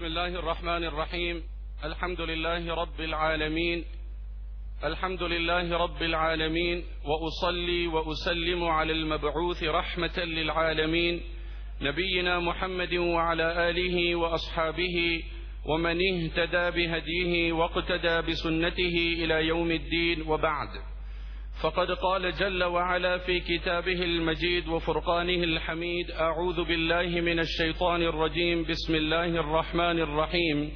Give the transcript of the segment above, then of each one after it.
بسم الله الرحمن الرحيم. الحمد لله رب العالمين، الحمد لله رب العالمين، وأصلي وأسلم على المبعوث رحمة للعالمين نبينا محمد وعلى آله وأصحابه ومن اهتدى بهديه واقتدى بسنته إلى يوم الدين، وبعد. فقد قال جل وعلا في كتابه المجيد وفرقانه الحميد: أعوذ بالله من الشيطان الرجيم، بسم الله الرحمن الرحيم.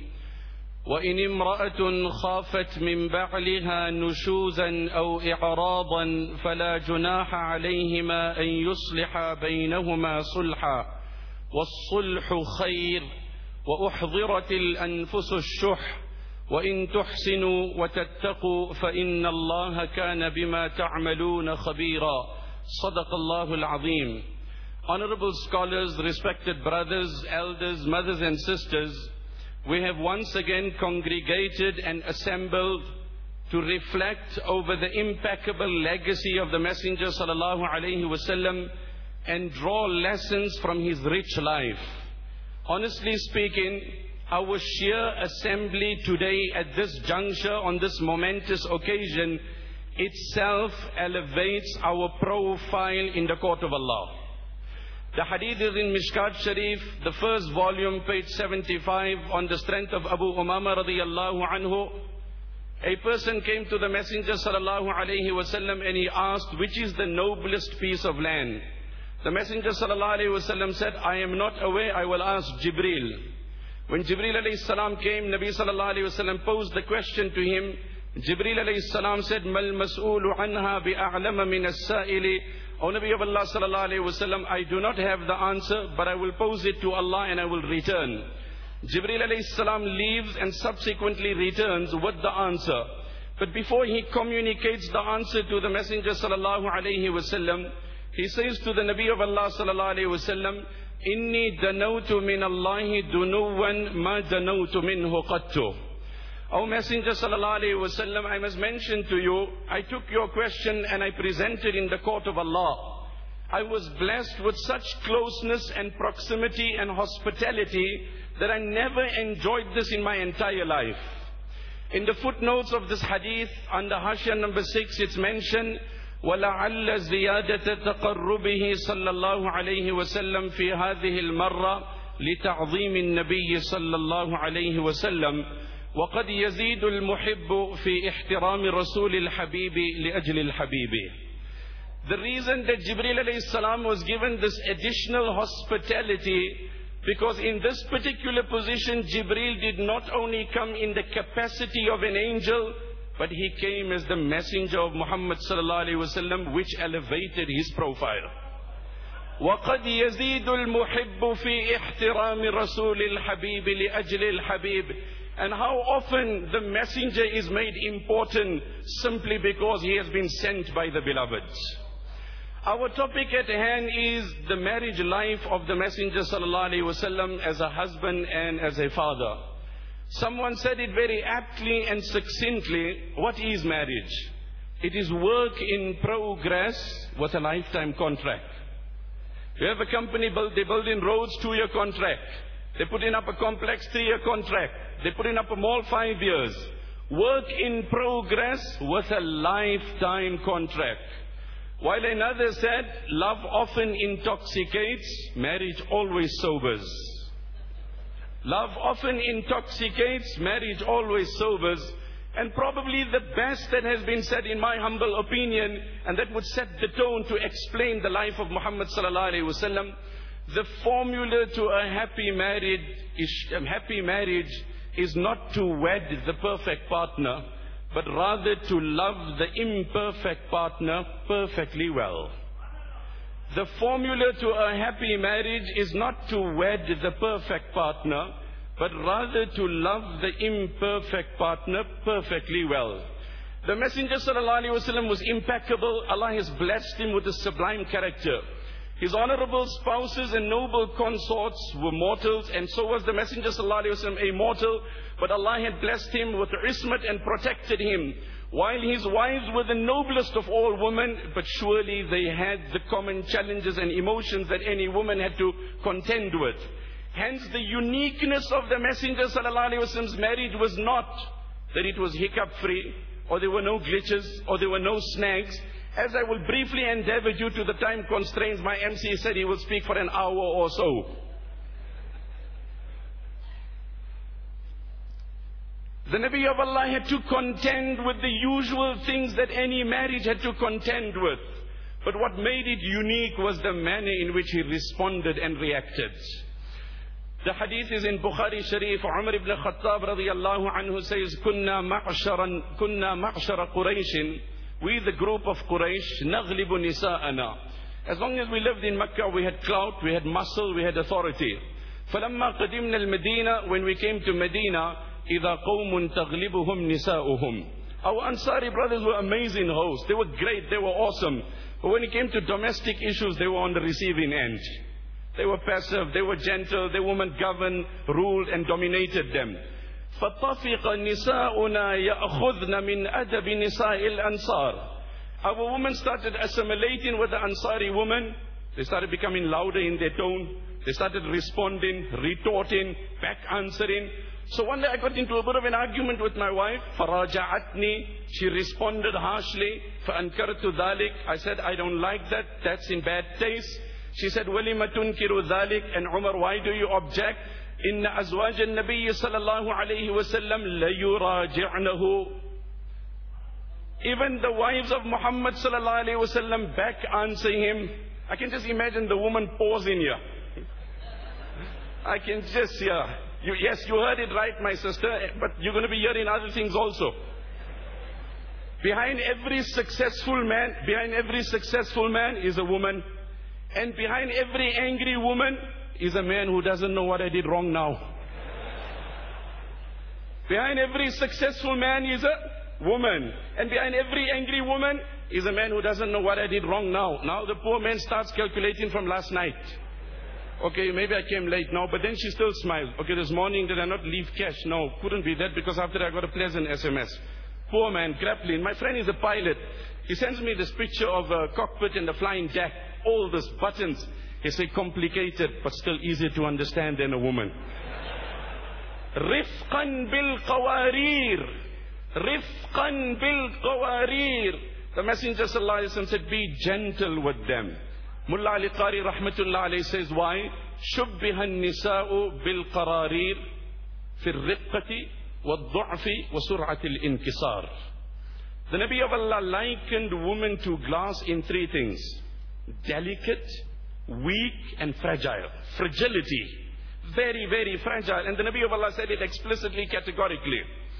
وإن امرأة خافت من بعلها نشوزا أو إعراضا فلا جناح عليهما أن يصلحا بينهما صلحا والصلح خير وأحضرت الأنفس الشح وإن تحسنوا وتتقوا فإن الله كان بما تعملون خبيرا. صدق الله العظيم. Honorable scholars, respected brothers, elders, mothers and sisters, we have once again congregated and assembled to reflect over the impeccable legacy of the Messenger sallallahu alaihi wasallam and draw lessons from his rich life. Honestly speaking, our sheer assembly today at this juncture on this momentous occasion itself elevates our profile in the court of Allah. The hadith is in Mishkat Sharif, the first volume, page 75, on the strength of Abu Umama radiyallahu anhu. A person came to the Messenger sallallahu alayhi wasallam and he asked, which is the noblest piece of land? The Messenger sallallahu alayhi wasallam said, I am not aware, I will ask Jibreel. When Jibreel alayhi salam came, Nabi sallallahu alayhi wasallam posed the question to him. Jibreel alayhi salam said, Mal mas'ulu anha bi'a'lama min as-sa'ili. O Nabi of Allah sallallahu alayhi wasallam, I do not have the answer, but I will pose it to Allah and I will return. Jibreel alayhi salam leaves and subsequently returns with the answer. But before he communicates the answer to the Messenger sallallahu alayhi wasallam, he says to the Nabi of Allah sallallahu alayhi wasallam, Inni danawtu min Allahi dunuwan ma danawtu minhu qattu. O Messenger sallallahu alayhi wasallam, I must mention to you, I took your question and I presented in the court of Allah. I was blessed with such closeness and proximity and hospitality that I never enjoyed this in my entire life. In the footnotes of this hadith, under Hashia number 6, it's mentioned, وَلَعَلَّ زِيَادَةَ تَقَرُّبِهِ صلى الله عليه وسلم في هذه المرة لتعظيم النبي صلى الله عليه وسلم وقد يزيد المحب في احترام رسول الحبيب لأجل الحبيب. The reason that Jibreel alayhi salam was given this additional hospitality, because in this particular position Jibreel did not only come in the capacity of an angel, but he came as the messenger of Muhammad sallallahu alaihi wasallam, which elevated his profile. وَقَدْ يَزِيدُ الْمُحِبُّ فِي احْتِرَامِ رَسُولِ الْحَبِيبِ لِأَجْلِ الْحَبِيبِ. And how often the messenger is made important simply because he has been sent by the beloved. Our topic at hand is the marriage life of the Messenger sallallahu alaihi wasallam as a husband and as a father. Someone said it very aptly and succinctly, what is marriage? It is work in progress with a lifetime contract. You have a company, they build in roads, 2-year contract. They put in up a complex, 3-year contract. They put in up a mall, 5 years. Work in progress with a lifetime contract. While another said, love often intoxicates, marriage always sobers. Love often intoxicates, marriage always sobers. And probably the best that has been said in my humble opinion, and that would set the tone to explain the life of Muhammad sallallahu alaihi wasallam, the formula to a happy marriage is not to wed the perfect partner, but rather to love the imperfect partner perfectly well. The formula to a happy marriage is not to wed the perfect partner, but rather to love the imperfect partner perfectly well. The Messenger sallallahu alaihi wasallam was impeccable. Allah has blessed him with a sublime character. His honorable spouses and noble consorts were mortals, and so was the Messenger sallallahu alaihi wasallam a mortal, but Allah had blessed him with ismat and protected him. While his wives were the noblest of all women, but surely they had the common challenges and emotions that any woman had to contend with. Hence the uniqueness of the Messenger sallallahu alaihi wasallam's marriage was not that it was hiccup free, or there were no glitches, or there were no snags. As I will briefly endeavor due to the time constraints, my MC said he will speak for an hour or so. The Nabi of Allah had to contend with the usual things that any marriage had to contend with. But what made it unique was the manner in which he responded and reacted. The hadith is in Bukhari Sharif. Umar ibn Khattab radiyallahu anhu says, Kunna ma'shara Qurayshin. We, the group of Quraysh, naghlibu nisa'ana. As long as we lived in Mecca, we had clout, we had muscle, we had authority. فَلَمَّا قَدِمْنَا الْمَدِينَةِ. When we came to Medina, إِذَا قَوْمٌ تَغْلِبُهُمْ نِسَاؤُهُمْ. Our Ansari brothers were amazing hosts. They were great, they were awesome. But when it came to domestic issues, they were on the receiving end. They were passive, they were gentle, their women governed, ruled and dominated them. فَطَفِقَ نِسَاؤُنَا يَأْخُذْنَ مِنْ أَدَبِ نِسَاءِ الْأَنصَارِ. Our women started assimilating with the Ansari women. They started becoming louder in their tone. They started responding, retorting, back answering. So one day I got into a bit of an argument with my wife. فَرَاجَعَتْنِي. She responded harshly. فَأَنْكَرْتُ ذَلِكَ. I said, I don't like that. That's in bad taste. She said, وَلِمَ تُنْكِرُ ذَلِكَ. And Umar, why do you object? إِنَّ أَزْوَاجَ النَّبِيِّ صَلَى اللَّهُ عَلَيْهِ وَسَلَّمْ لَيُرَاجِعْنَهُ. Even the wives of Muhammad sallallahu alaihi wasallam back answer him. I can just imagine the woman pausing here. I can just hear. Yes, you heard it right, my sister, but you're going to be hearing other things also. Behind every successful man is a woman. And behind every angry woman is a man who doesn't know what I did wrong now. Behind every successful man is a woman. And behind every angry woman is a man who doesn't know what I did wrong now. Now the poor man starts calculating from last night. Okay, maybe I came late now, but then she still smiles. Okay, this morning did I not leave cash? No, couldn't be that because after I got a pleasant SMS. Poor man, grappling. My friend is a pilot. He sends me this picture of a cockpit and the flying deck. All these buttons. He say complicated, but still easy to understand than a woman. Rifqan bil qawarir. Rifqan bil qawarir. The Messenger sallallahu alaihi wasallam said, be gentle with them. Mullah Ali Qari rahmatullah alayhi says, why? شُبِّهَ النِّسَاءُ بِالْقَرَارِيرِ فِي الرِّقَّةِ وَالضُّعْفِ وَسُرْعَةِ الْإِنْكِسَارِ. The Nabi of Allah likened women to glass in three things. Delicate, weak and fragile. Fragility. Very, very fragile. And the Nabi of Allah said it explicitly, categorically.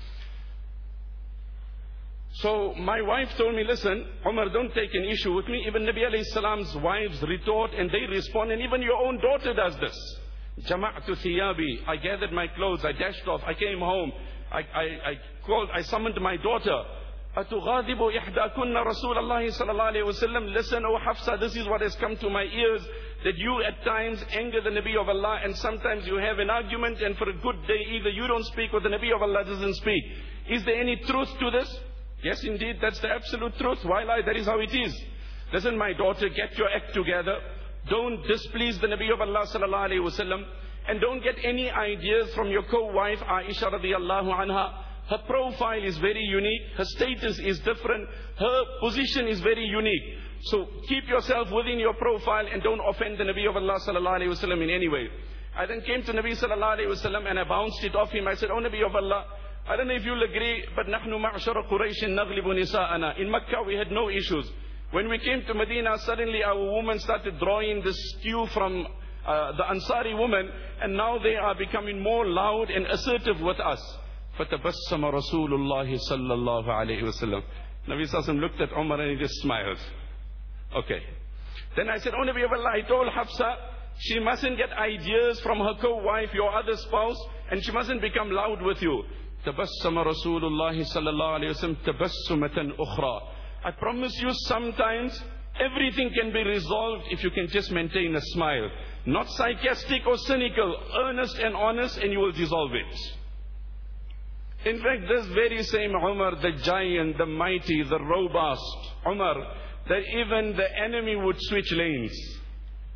So my wife told me, listen, Umar, don't take an issue with me. Even Nabi alayhi salam's wives retort and they respond, and even your own daughter does this. Jama'tu thiyabi. I gathered my clothes, I dashed off, I came home, I summoned my daughter. Atughadibu ihdakunna Rasulullah sallallahu alayhi wasallam. Listen, O Hafsa, this is what has come to my ears, that you at times anger the Nabi of Allah, and sometimes you have an argument, and for a good day either you don't speak or the Nabi of Allah doesn't speak. Is there any truth to this? Yes, indeed, that's the absolute truth. Why lie? That is how it is. Listen, my daughter, get your act together. Don't displease the Nabi of Allah sallallahu alaihi wasallam, and don't get any ideas from your co-wife Aisha radiyallahu anha. Her profile is very unique. Her status is different. Her position is very unique. So keep yourself within your profile and don't offend the Nabi of Allah sallallahu alaihi wasallam in any way. I then came to Nabi sallallahu alaihi wasallam and I bounced it off him. I said, "Oh Nabi of Allah, I don't know if you'll agree, but نحن معشر قريش نغلب نساءنا." In Mecca we had no issues. When we came to Medina, suddenly our women started drawing the stew from the Ansari women, and now they are becoming more loud and assertive with us. فَتَبَسَّمَ رَسُولُ اللَّهِ صَلَّى اللَّهُ عَلَيْهِ وَسَلَّمَ. Nabi Sallallahu looked at Umar and he just smiled. Okay. Then I said, "Oh Nabi of Allah, I told Hafsa, she mustn't get ideas from her co-wife, your other spouse, and she mustn't become loud with you." تَبَسَّمَ رَسُولُ اللَّهِ صَلَّى اللَّهُ عَلَيْهِ وَسَلَّمَ تَبَسُّمَةً أُخْرَى. I promise you, sometimes everything can be resolved if you can just maintain a smile. Not sarcastic or cynical, earnest and honest, and you will dissolve it. In fact, this very same Umar, the giant, the mighty, the robust Umar, that even the enemy would switch lanes.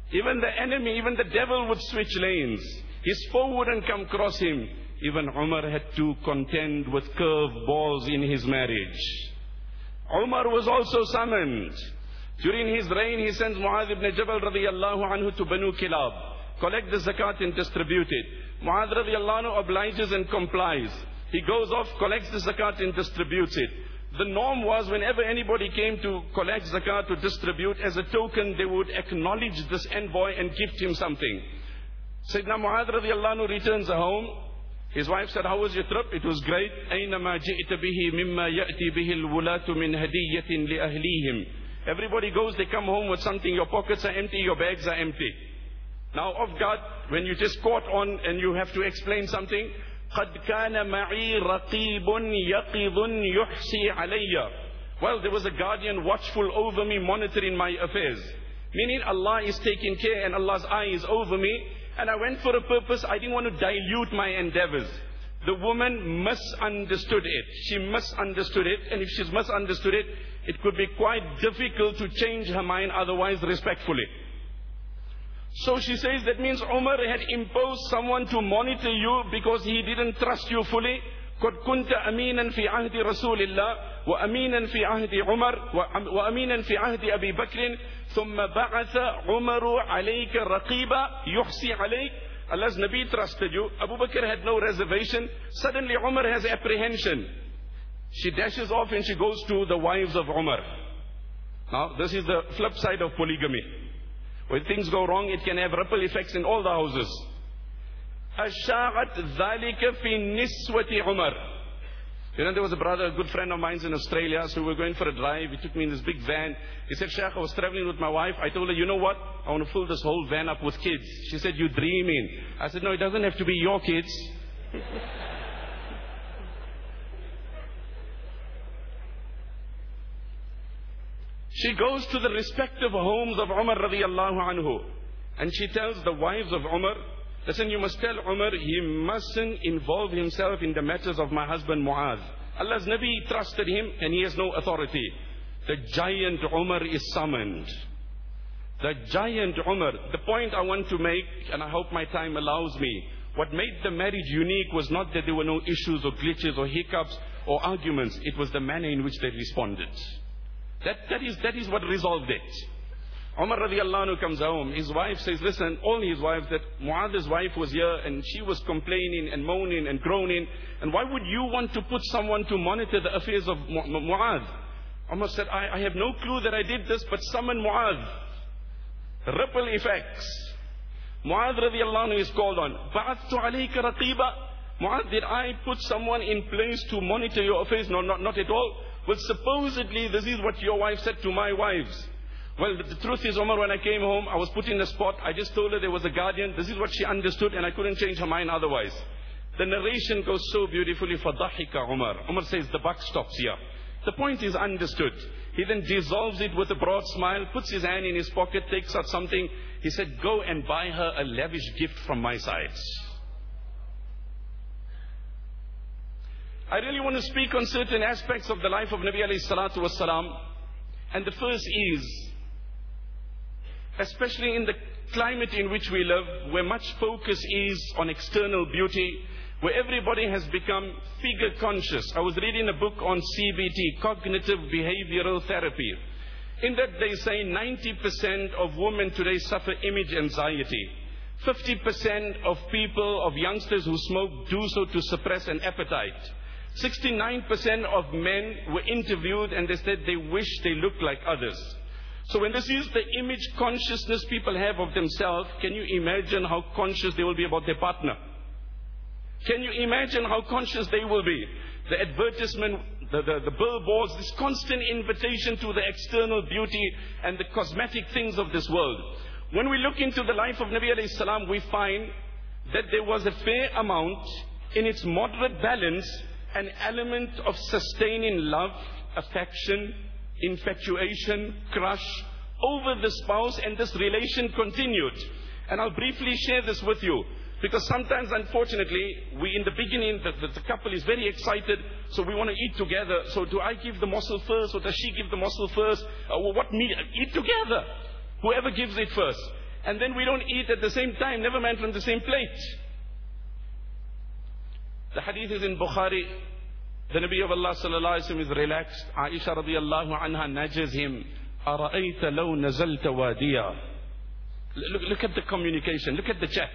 Even the enemy, even the devil would switch lanes. His foe wouldn't come across him. Even Umar had to contend with curved balls in his marriage. Umar was also summoned. During his reign, he sends Mu'adh ibn Jabal radiyallahu anhu to Banu Kilab. Collect the zakat and distribute it. Mu'adh radiyallahu anhu obliges and complies. He goes off, collects the zakat and distributes it. The norm was whenever anybody came to collect zakat to distribute, as a token they would acknowledge this envoy and gift him something. Sayyidina Mu'adh radiyallahu anhu returns home. His wife said, how was your trip? It was great. أَيْنَمَا جِئْتَ بِهِ مِمَّا يَأْتِي بِهِ الْوُلَاةُ مِنْ هَدِيَّةٍ لِأَهْلِيهِمْ. Everybody goes, they come home with something. Your pockets are empty, your bags are empty. Now off guard, when you just caught on and you have to explain something, قَدْ كَانَ مَعِي رَقِيبٌ يَقِظٌ يُحْسِي عَلَيَّ. Well, there was a guardian watchful over me, monitoring my affairs. Meaning Allah is taking care and Allah's eye is over me. And I went for a purpose. I didn't want to dilute my endeavors. The woman misunderstood it. She misunderstood it. And if she's misunderstood it, it could be quite difficult to change her mind otherwise respectfully. So she says that means Umar had imposed someone to monitor you because he didn't trust you fully. قد كنت أمينا في عهد رسول الله وأمينا في عهد عمر وأمينا في عهد أبي بكر ثم بعث عمر عليك رقيبا يحصي عليك. Allah's Nabi trusted you. Abu Bakr had no reservation. Suddenly Umar has apprehension. She dashes off and she goes to the wives of Umar. Now this is the flip side of polygamy. When things go wrong, it can have ripple effects in all the houses. أَشَاعَتْ ذَلِكَ فِي نِسْوَةِ عُمَرٍ. You know, there was a brother, a good friend of mine in Australia, so we were going for a drive. He took me in this big van. He said, Sheikh, I was traveling with my wife. I told her, you know what? I want to fill this whole van up with kids. She said, you're dreaming. I said, no, it doesn't have to be your kids. She goes to the respective homes of Umar radiyallahu anhu. And she tells the wives of Umar, listen, you must tell Umar, he mustn't involve himself in the matters of my husband Mu'adh. Allah's Nabi trusted him and he has no authority. The giant Umar is summoned. The giant Umar. The point I want to make, and I hope my time allows me, what made the marriage unique was not that there were no issues or glitches or hiccups or arguments. It was the manner in which they responded. That is what resolved it. Umar radiallahu anhu comes home. His wife says, listen, all his wives, that Mu'adh's wife was here and she was complaining and moaning and groaning. And why would you want to put someone to monitor the affairs of Mu'adh? Umar said, I have no clue that I did this, but summon Mu'adh. Ripple effects. Mu'adh radiallahu anhu is called on. Ba'athtu alayka raqiba. Mu'adh, did I put someone in place to monitor your affairs? No, not at all. Well, supposedly this is what your wife said to my wives. Well, the truth is, Umar, when I came home, I was put in a spot. I just told her there was a guardian. This is what she understood, and I couldn't change her mind otherwise. The narration goes so beautifully. فَضَحِكَ Umar. Umar says, the buck stops here. The point is understood. He then dissolves it with a broad smile, puts his hand in his pocket, takes out something. He said, go and buy her a lavish gift from my side. I really want to speak on certain aspects of the life of Nabi alayhi salatu wasalam. And the first is, especially in the climate in which we live, where much focus is on external beauty, where everybody has become figure conscious. I was reading a book on CBT, Cognitive Behavioral Therapy. In that they say 90% of women today suffer image anxiety. 50% of people, of youngsters who smoke, do so to suppress an appetite. 69% of men were interviewed and they said they wish they looked like others. So when this is the image consciousness people have of themselves, can you imagine how conscious they will be about their partner? Can you imagine how conscious they will be? The advertisement, the billboards, this constant invitation to the external beauty and the cosmetic things of this world. When we look into the life of Nabi alayhi salam, we find that there was a fair amount, in its moderate balance, an element of sustaining love, affection, infatuation, crush over the spouse, and this relation continued. And I'll briefly share this with you, because sometimes, unfortunately, we in the beginning, the couple is very excited, so we want to eat together. So do I give the morsel first, or does she give the morsel first? Eat together. Whoever gives it first. and then we don't eat at the same time, never mind from the same plate. The hadith is in Bukhari. The Nabi of Allah sallallahu alaihi wasallam is relaxed. Aisha radiyallahu anha nudges him. أَرَأَيْتَ لَوْ نَزَلْتَ وَادِيًا. Look at the communication. Look at the chat.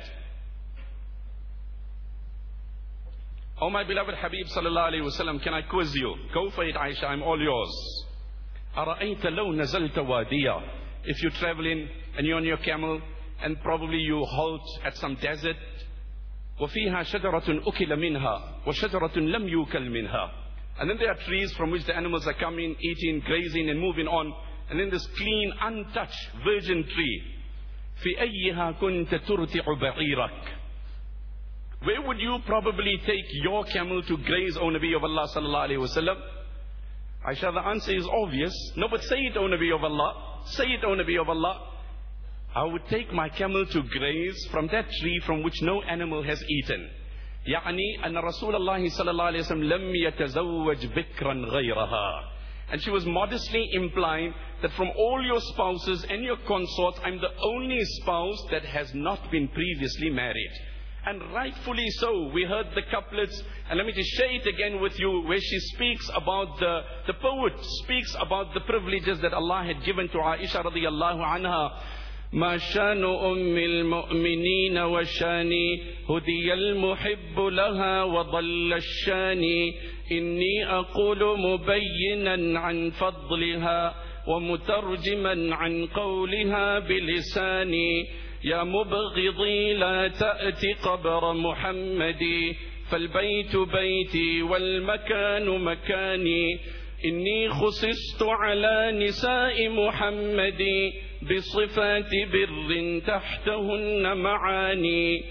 Oh my beloved Habib sallallahu alaihi wasallam, can I quiz you? Go for it, Aisha. I'm all yours. أَرَأَيْتَ لَوْ نَزَلْتَ وَادِيًا. If you're traveling and you're on your camel and probably you halt at some desert. وَفِيهَا شَجَرَةٌ أُكِلَ مِنْهَا وَشَجَرَةٌ لَمْ يُوكَلْ مِنْهَا. And then there are trees from which the animals are coming, eating, grazing and moving on. And then this clean, untouched, virgin tree. فِي أَيِّهَا كُنْتَ تُرْتِعُ بَعِيرَكَ. Where would you probably take your camel to graze, O Nabi of Allah sallallahu alayhi wa sallam? Aisha, the answer is obvious. No, but say it, O Nabi of Allah. Say it, O Nabi of Allah. I would take my camel to graze from that tree from which no animal has eaten. يعني أن رسول الله صلى الله عليه وسلم لم يتزوج بكرا غيرها. And she was modestly implying that from all your spouses and your consorts, I'm the only spouse that has not been previously married. And rightfully so, we heard the couplets, and let me just share it again with you, where she speaks about the poet speaks about the privileges that Allah had given to Aisha radiyallahu anha. ما شان أم المؤمنين وشاني هدي المحب لها وضل الشاني إني أقول مبينا عن فضلها ومترجما عن قولها بلساني يا مبغضي لا تأتي قبر محمد فالبيت بيتي والمكان مكاني إني خصصت على نساء محمد بصفات بر تحتهن معاني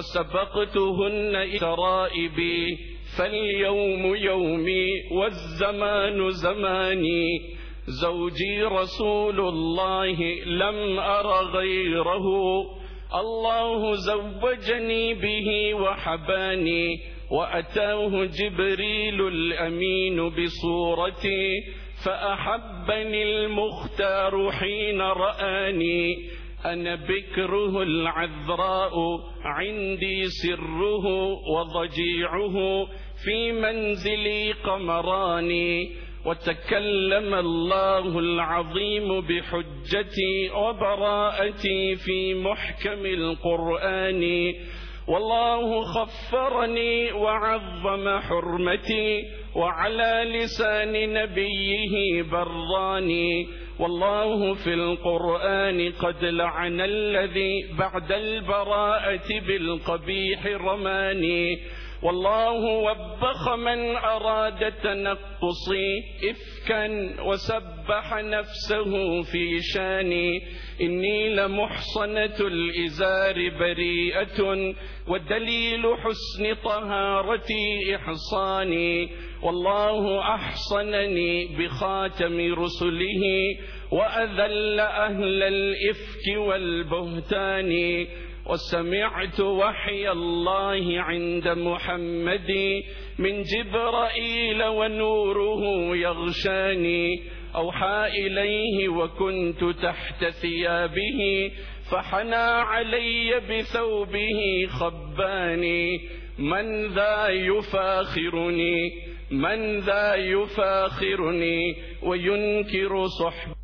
وسبقتهن ترائبي فاليوم يومي والزمان زماني زوجي رسول الله لم أر غيره الله زوجني به وحباني وأتاه جبريل الأمين بصورتي فأحبني المختار حين رآني أنا بكره العذراء عندي سره وضجيعه في منزلي قمراني وتكلم الله العظيم بحجتي وبراءتي في محكم القرآن والله خفرني وعظم حرمتي وعلى لسان نبيه براني والله في القرآن قد لعن الذي بعد البراءة بالقبيح رماني والله وبخ من أراد تنقصي إفكا وسبح نفسه في شاني إني لمحصنة الإزار بريئة والدليل حسن طهارتي إحصاني والله أحصنني بخاتم رسله وأذل أهل الإفك والبهتان وسمعت وحي الله عند محمد من جبرائيل ونوره يغشاني أوحى إليه وكنت تحت ثيابه فحنى علي بثوبه خباني من ذا يفاخرني من ذا يفاخرني وينكر صحبتي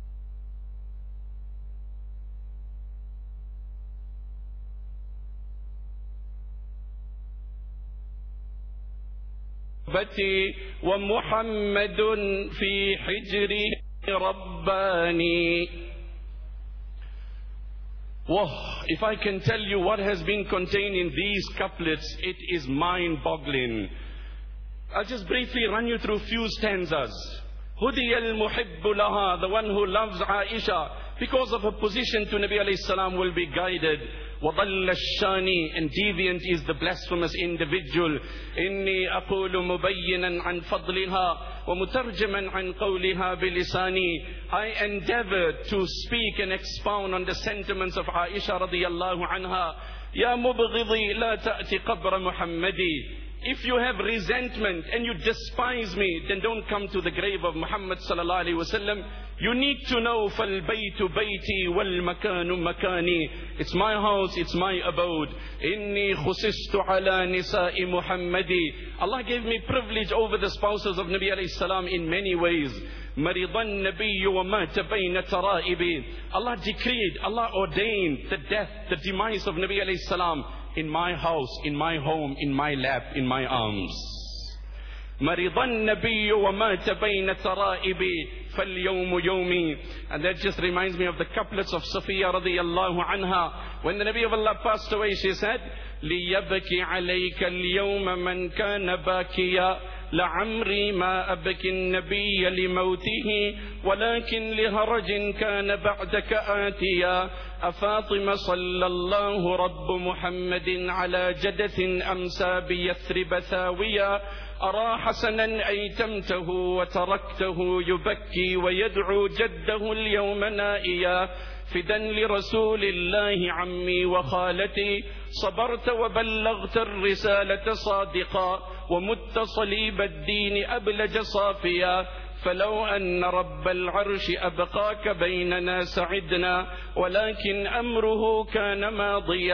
ومحمد في حجري رباني. Whoa, if I can tell you what has been contained in these couplets, it is mind-boggling. I'll just briefly run you through a few stanzas. هُدِيَ الْمُحِبُّ لَهَا, the one who loves Aisha because of her position to Nabi alayhi salam will be guided. وَضَلَّ الشَّانِ, and deviant is the blasphemous individual. إِنِّي أَقُولُ مُبَيِّنًا عَنْ فَضْلِهَا وَمُتَرْجِمًا عَنْ قَوْلِهَا بِلِسَانِي. I endeavor to speak and expound on the sentiments of Aisha radiyallahu anha. يَا مُبْغِضِي لَا تَأْتِ قَبْرَ مُحَمَّدِ If you have resentment and you despise me, then don't come to the grave of Muhammad sallallahu alaihi wasallam. You need to know, فَالْبَيْتُ بَيْتِي وَالْمَكَانُ مَكَانِي. It's my house, it's my abode. إِنِّي خُسِسْتُ عَلَى نِسَاءِ مُحَمَّدِ. Allah gave me privilege over the spouses of Nabi alayhi salam in many ways. مَرِضَ النَّبِيُّ وَمَاتَ بَيْنَ تَرَائِبِ. Allah decreed, Allah ordained the death, the demise of Nabi alayhi salam in my house, in my home, in my lap, in my arms. مَرِضَ النَّبِيُّ وَمَاتَ بَيْنَ تَرَائِبِ فَالْيَوْمُ يَوْمِي. And that just reminds me of the couplets of Safiya radiyallahu anha. When the Nabi of Allah passed away, she said, لِيَبْكِ عَلَيْكَ الْيَوْمَ مَنْ كَانَ بَاكِيًا لعمري ما أبكي النبي لموته ولكن لهرج كان بعدك آتيا أفاطمة صلى الله رب محمد على جدث أمسى بيثرب ثاويا أرى حسنا أيتمته وتركته يبكي ويدعو جده اليوم نائيا فدا لرسول الله عمي وخالتي صبرت وبلغت الرسالة صادقا ومت صليب الدين أبلج صافيا فلو أن رب العرش أبقاك بيننا سعدنا ولكن أمره كان ماضيا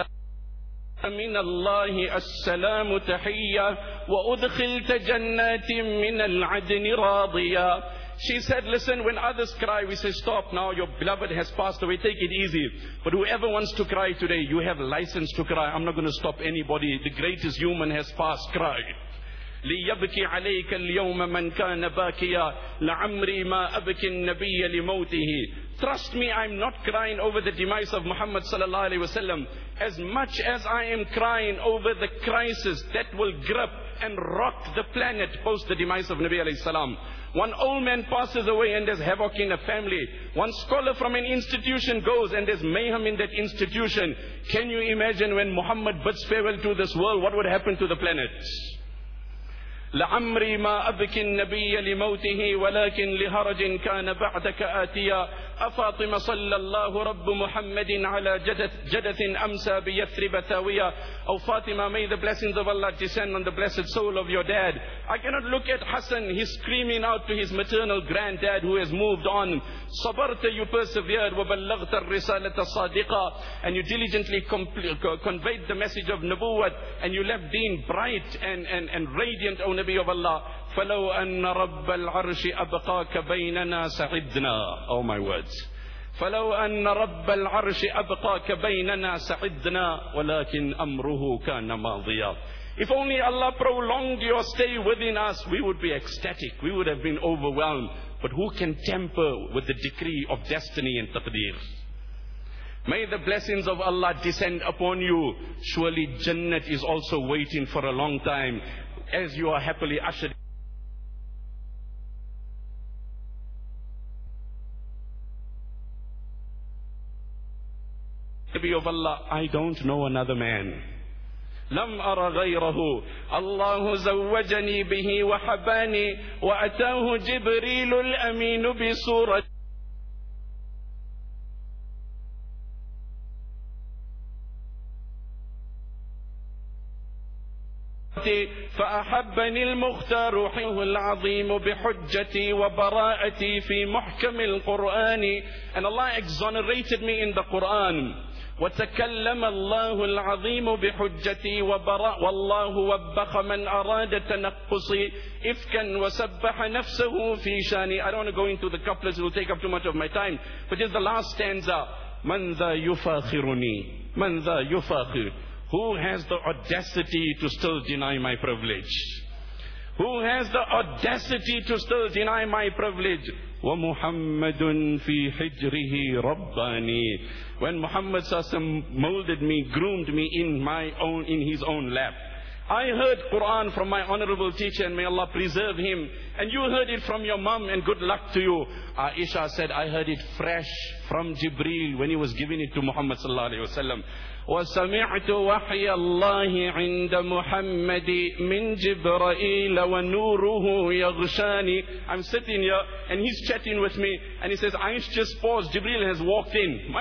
من الله السلام تحية وأدخلت جنات من العدن راضيا. She said, listen, when others cry, we say, stop now, your beloved has passed away, take it easy. But whoever wants to cry today, you have license to cry. I'm not going to stop anybody. The greatest human has passed, cry. ليبكي عليك اليوم من كان باكيا لعمري ما أبكي النبي لموته. Trust me, I'm not crying over the demise of Muhammad sallallahu alaihi wasallam as much as I am crying over the crisis that will grip and rock the planet post the demise of Nabi alayhi salam. One old man passes away and there's havoc in a family. One scholar from an institution goes and there's mayhem in that institution. Can you imagine when Muhammad bids farewell to this world, what would happen to the planet? لعمري ما أبكي النبي لموته ولكن لهرج كان بعدك آتيا أفاطمة صلى الله رب محمد على جدث أمسى بيثرب ثاويا. Oh Fatima, may the blessings of Allah descend on the blessed soul of your dad. I cannot look at Hassan, he's screaming out to his maternal granddad who has moved on. صبرت, you persevered, وبلغت الرسالة صادقة, and you diligently conveyed the message of Nubuwwat, and you left deen bright and radiant, O Nabi of Allah. فلو أن رب العرش أبقاك بيننا سعدنا. Oh my words. فلو أن رب العرش أبقاك بيننا سعدنا ولكن أمره كان ماضيا. If only Allah prolonged your stay within us, we would be ecstatic, we would have been overwhelmed. But who can tamper with the decree of destiny and taqdeer? May the blessings of Allah descend upon you. Surely Jannat is also waiting for a long time as you are happily ushered. Nabi of Allah, I don't know another man. لم أرى غيره الله زوجني به وحباني وأتاه جبريل الأمين بصورة فأحبني المختار حيه العظيم بحجتي وبراءتي في محكم القرآن. And Allah exonerated me in the Quran. وتكلم الله العظيم بحجتي وبراء والله وبخ من أراد تنقصي إفكا وسبح نفسه في شاني. I don't want to go into the couplets, it will take up too much of my time, but just the last stanza. من ذا يفاخرني من ذا يفاخر. Who has the audacity to still deny my privilege? Who has the audacity to still deny my privilege? وَمُحَمَّدٌ فِي حِجْرِهِ رَبَّانِي. When Muhammad ﷺ molded me, groomed me in his own lap. I heard Quran from my honorable teacher, and may Allah preserve him. And you heard it from your mom, and good luck to you. Aisha said, I heard it fresh from Jibreel when he was giving it to Muhammad sallallahu alaihi wasallam. وَسَمِعْتُ وَحْيَ اللَّهِ عِنْدَ مُحَمَّدِ مِنْ جِبْرَائِيلَ وَنُورُهُ يَغْشَانِ. I'm sitting here and he's chatting with me and he says, Aish, just pause, Jibreel has walked in. My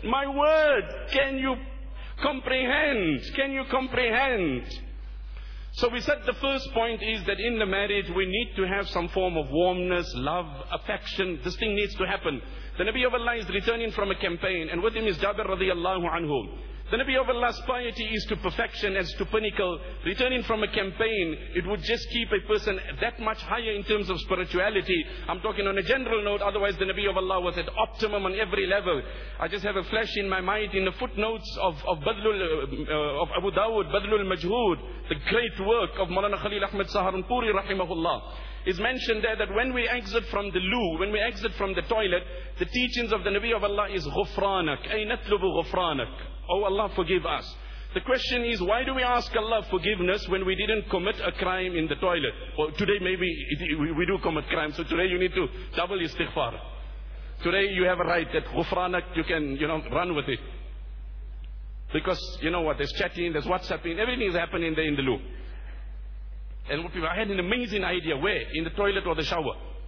word, can you comprehend? Can you comprehend? So we said the first point is that in the marriage we need to have some form of warmness, love, affection. This thing needs to happen. The Nabi of Allah is returning from a campaign, and with him is Jabir radiallahu anhu. The Nabi of Allah's piety is to perfection, as to pinnacle. Returning from a campaign, it would just keep a person that much higher in terms of spirituality. I'm talking on a general note, otherwise the Nabi of Allah was at optimum on every level. I just have a flash in my mind in the footnotes of Abu Dawud, Badlul Majhood, the great work of Maulana Khalil Ahmad Saharanpuri rahimahullah. Is mentioned there that when we exit from the loo, when we exit from the toilet, the teachings of the Nabi of Allah is Ghufranak, ay natlubu ghufranak. Oh Allah, forgive us. The question is, why do we ask Allah forgiveness when we didn't commit a crime in the toilet? Well, today maybe we do commit crime, so today you need to double istighfar. Today you have a right that Ghufranak, you can, run with it. Because, you know what, there's chatting, there's WhatsApping, everything is happening there in the loo. And I had an amazing idea. Where? In the toilet or the shower?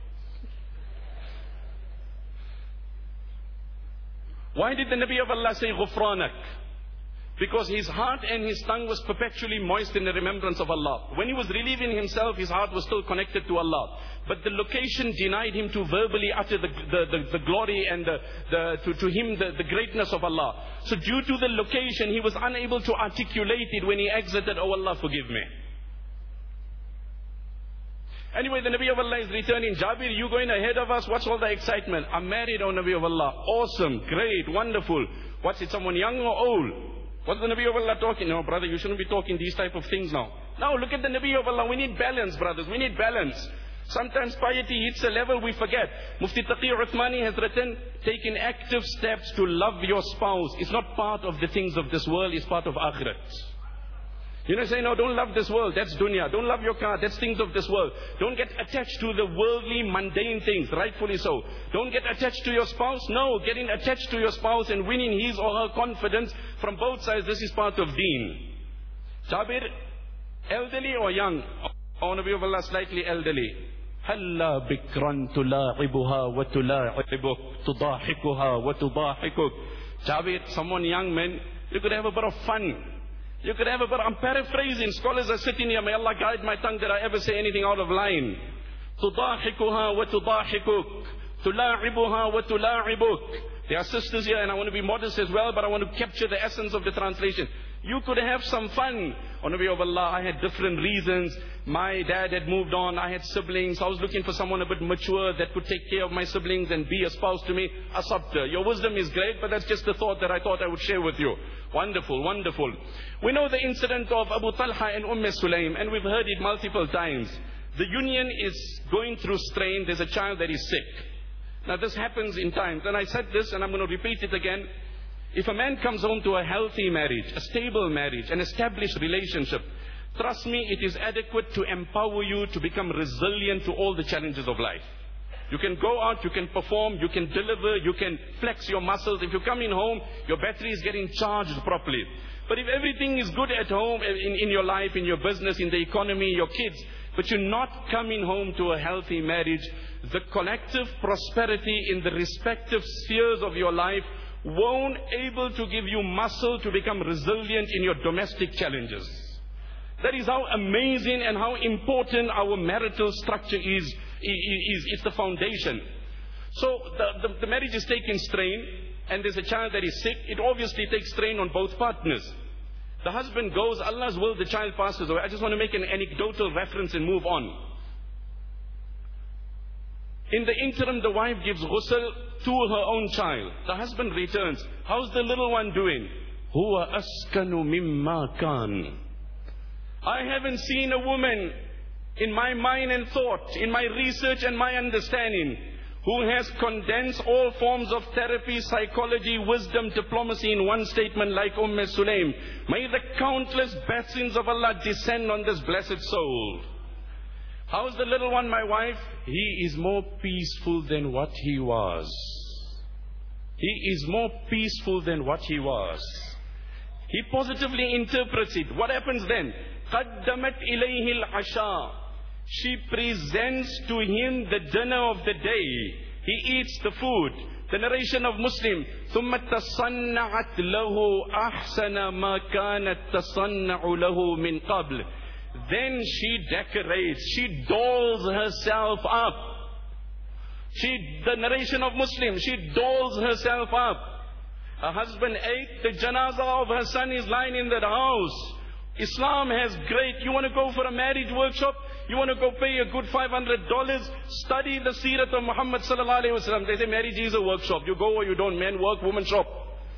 Why did the Nabi of Allah say Ghufranak? Because his heart and his tongue was perpetually moist in the remembrance of Allah. When he was relieving himself, his heart was still connected to Allah. But the location denied him to verbally utter the glory and to him the greatness of Allah. So due to the location, he was unable to articulate it when he exited, oh Allah, forgive me. Anyway, the Nabi of Allah is returning. Jabir, you going ahead of us? What's all the excitement? I'm married, oh Nabi of Allah. Awesome, great, wonderful. What's it, someone young or old? What's the Nabi of Allah talking? No, brother, you shouldn't be talking these type of things now. Now, look at the Nabi of Allah. We need balance, brothers. We need balance. Sometimes piety hits a level we forget. Mufti Taqi Uthmani has written, taking active steps to love your spouse. It's not part of the things of this world, it's part of akhirat. Say, no, don't love this world, that's dunya. Don't love your car, that's things of this world. Don't get attached to the worldly, mundane things, rightfully so. Don't get attached to your spouse. No, getting attached to your spouse and winning his or her confidence from both sides, this is part of deen. Jabir, elderly or young? Oh, Nabi of Allah, slightly elderly. Halla bikran tula'ibuha wa tula'ibuk, tudahikuha wa tudahikuk. Jabir, someone young man, you could have a bit of fun. You could have I'm paraphrasing. Scholars are sitting here. May Allah guide my tongue that I ever say anything out of line. تُضَاحِكُهَا وَتُضَاحِكُكْ تُلَاعِبُهَا وَتُلَاعِبُكْ. There are sisters here, and I want to be modest as well, but I want to capture the essence of the translation. You could have some fun. On the way of Allah, I had different reasons. My dad had moved on. I had siblings. I was looking for someone a bit mature that could take care of my siblings and be a spouse to me. Asabta. Your wisdom is great, but that's just a thought that I thought I would share with you. Wonderful, wonderful. We know the incident of Abu Talha and Sulaim, and we've heard it multiple times. The union is going through strain. There's a child that is sick. Now this happens in times. And I said this, and I'm going to repeat it again. If a man comes home to a healthy marriage, a stable marriage, an established relationship, trust me, it is adequate to empower you to become resilient to all the challenges of life. You can go out, you can perform, you can deliver, you can flex your muscles. If you come in home, your battery is getting charged properly. But if everything is good at home, in your life, in your business, in the economy, your kids, but you're not coming home to a healthy marriage, the collective prosperity in the respective spheres of your life won't able to give you muscle to become resilient in your domestic challenges. That is how amazing and how important our marital structure is. It's the foundation. So the marriage is taking strain, and there's a child that is sick. It obviously takes strain on both partners. The husband goes, Allah's will, the child passes away. I just want to make an anecdotal reference and move on. In the interim, the wife gives ghusl to her own child. The husband returns. How's the little one doing? Huwa askanu mimma kan. I haven't seen a woman in my mind and thought, in my research and my understanding, who has condensed all forms of therapy, psychology, wisdom, diplomacy in one statement like Sulaim. May the countless blessings of Allah descend on this blessed soul. How's the little one, my wife? He is more peaceful than what he was. He is more peaceful than what he was. He positively interprets it. What happens then? قَدَّمَتْ إِلَيْهِ الْعَشَاء. She presents to him the dinner of the day. He eats the food. The narration of Muslim. ثُمَّ تَصَنَّعَتْ لَهُ أَحْسَنَ مَا كَانَتْ تَصَنَّعُ لَهُ مِنْ قَبْلِ. Then she decorates, she dolls herself up. The narration of Muslim, she dolls herself up. Her husband ate, the janazah of her son is lying in that house. Islam has great, you want to go for a marriage workshop? You want to go pay a good $500? Study the seerat of Muhammad sallallahu alaihi wasallam. They say marriage is a workshop. You go or you don't. Men work, women shop.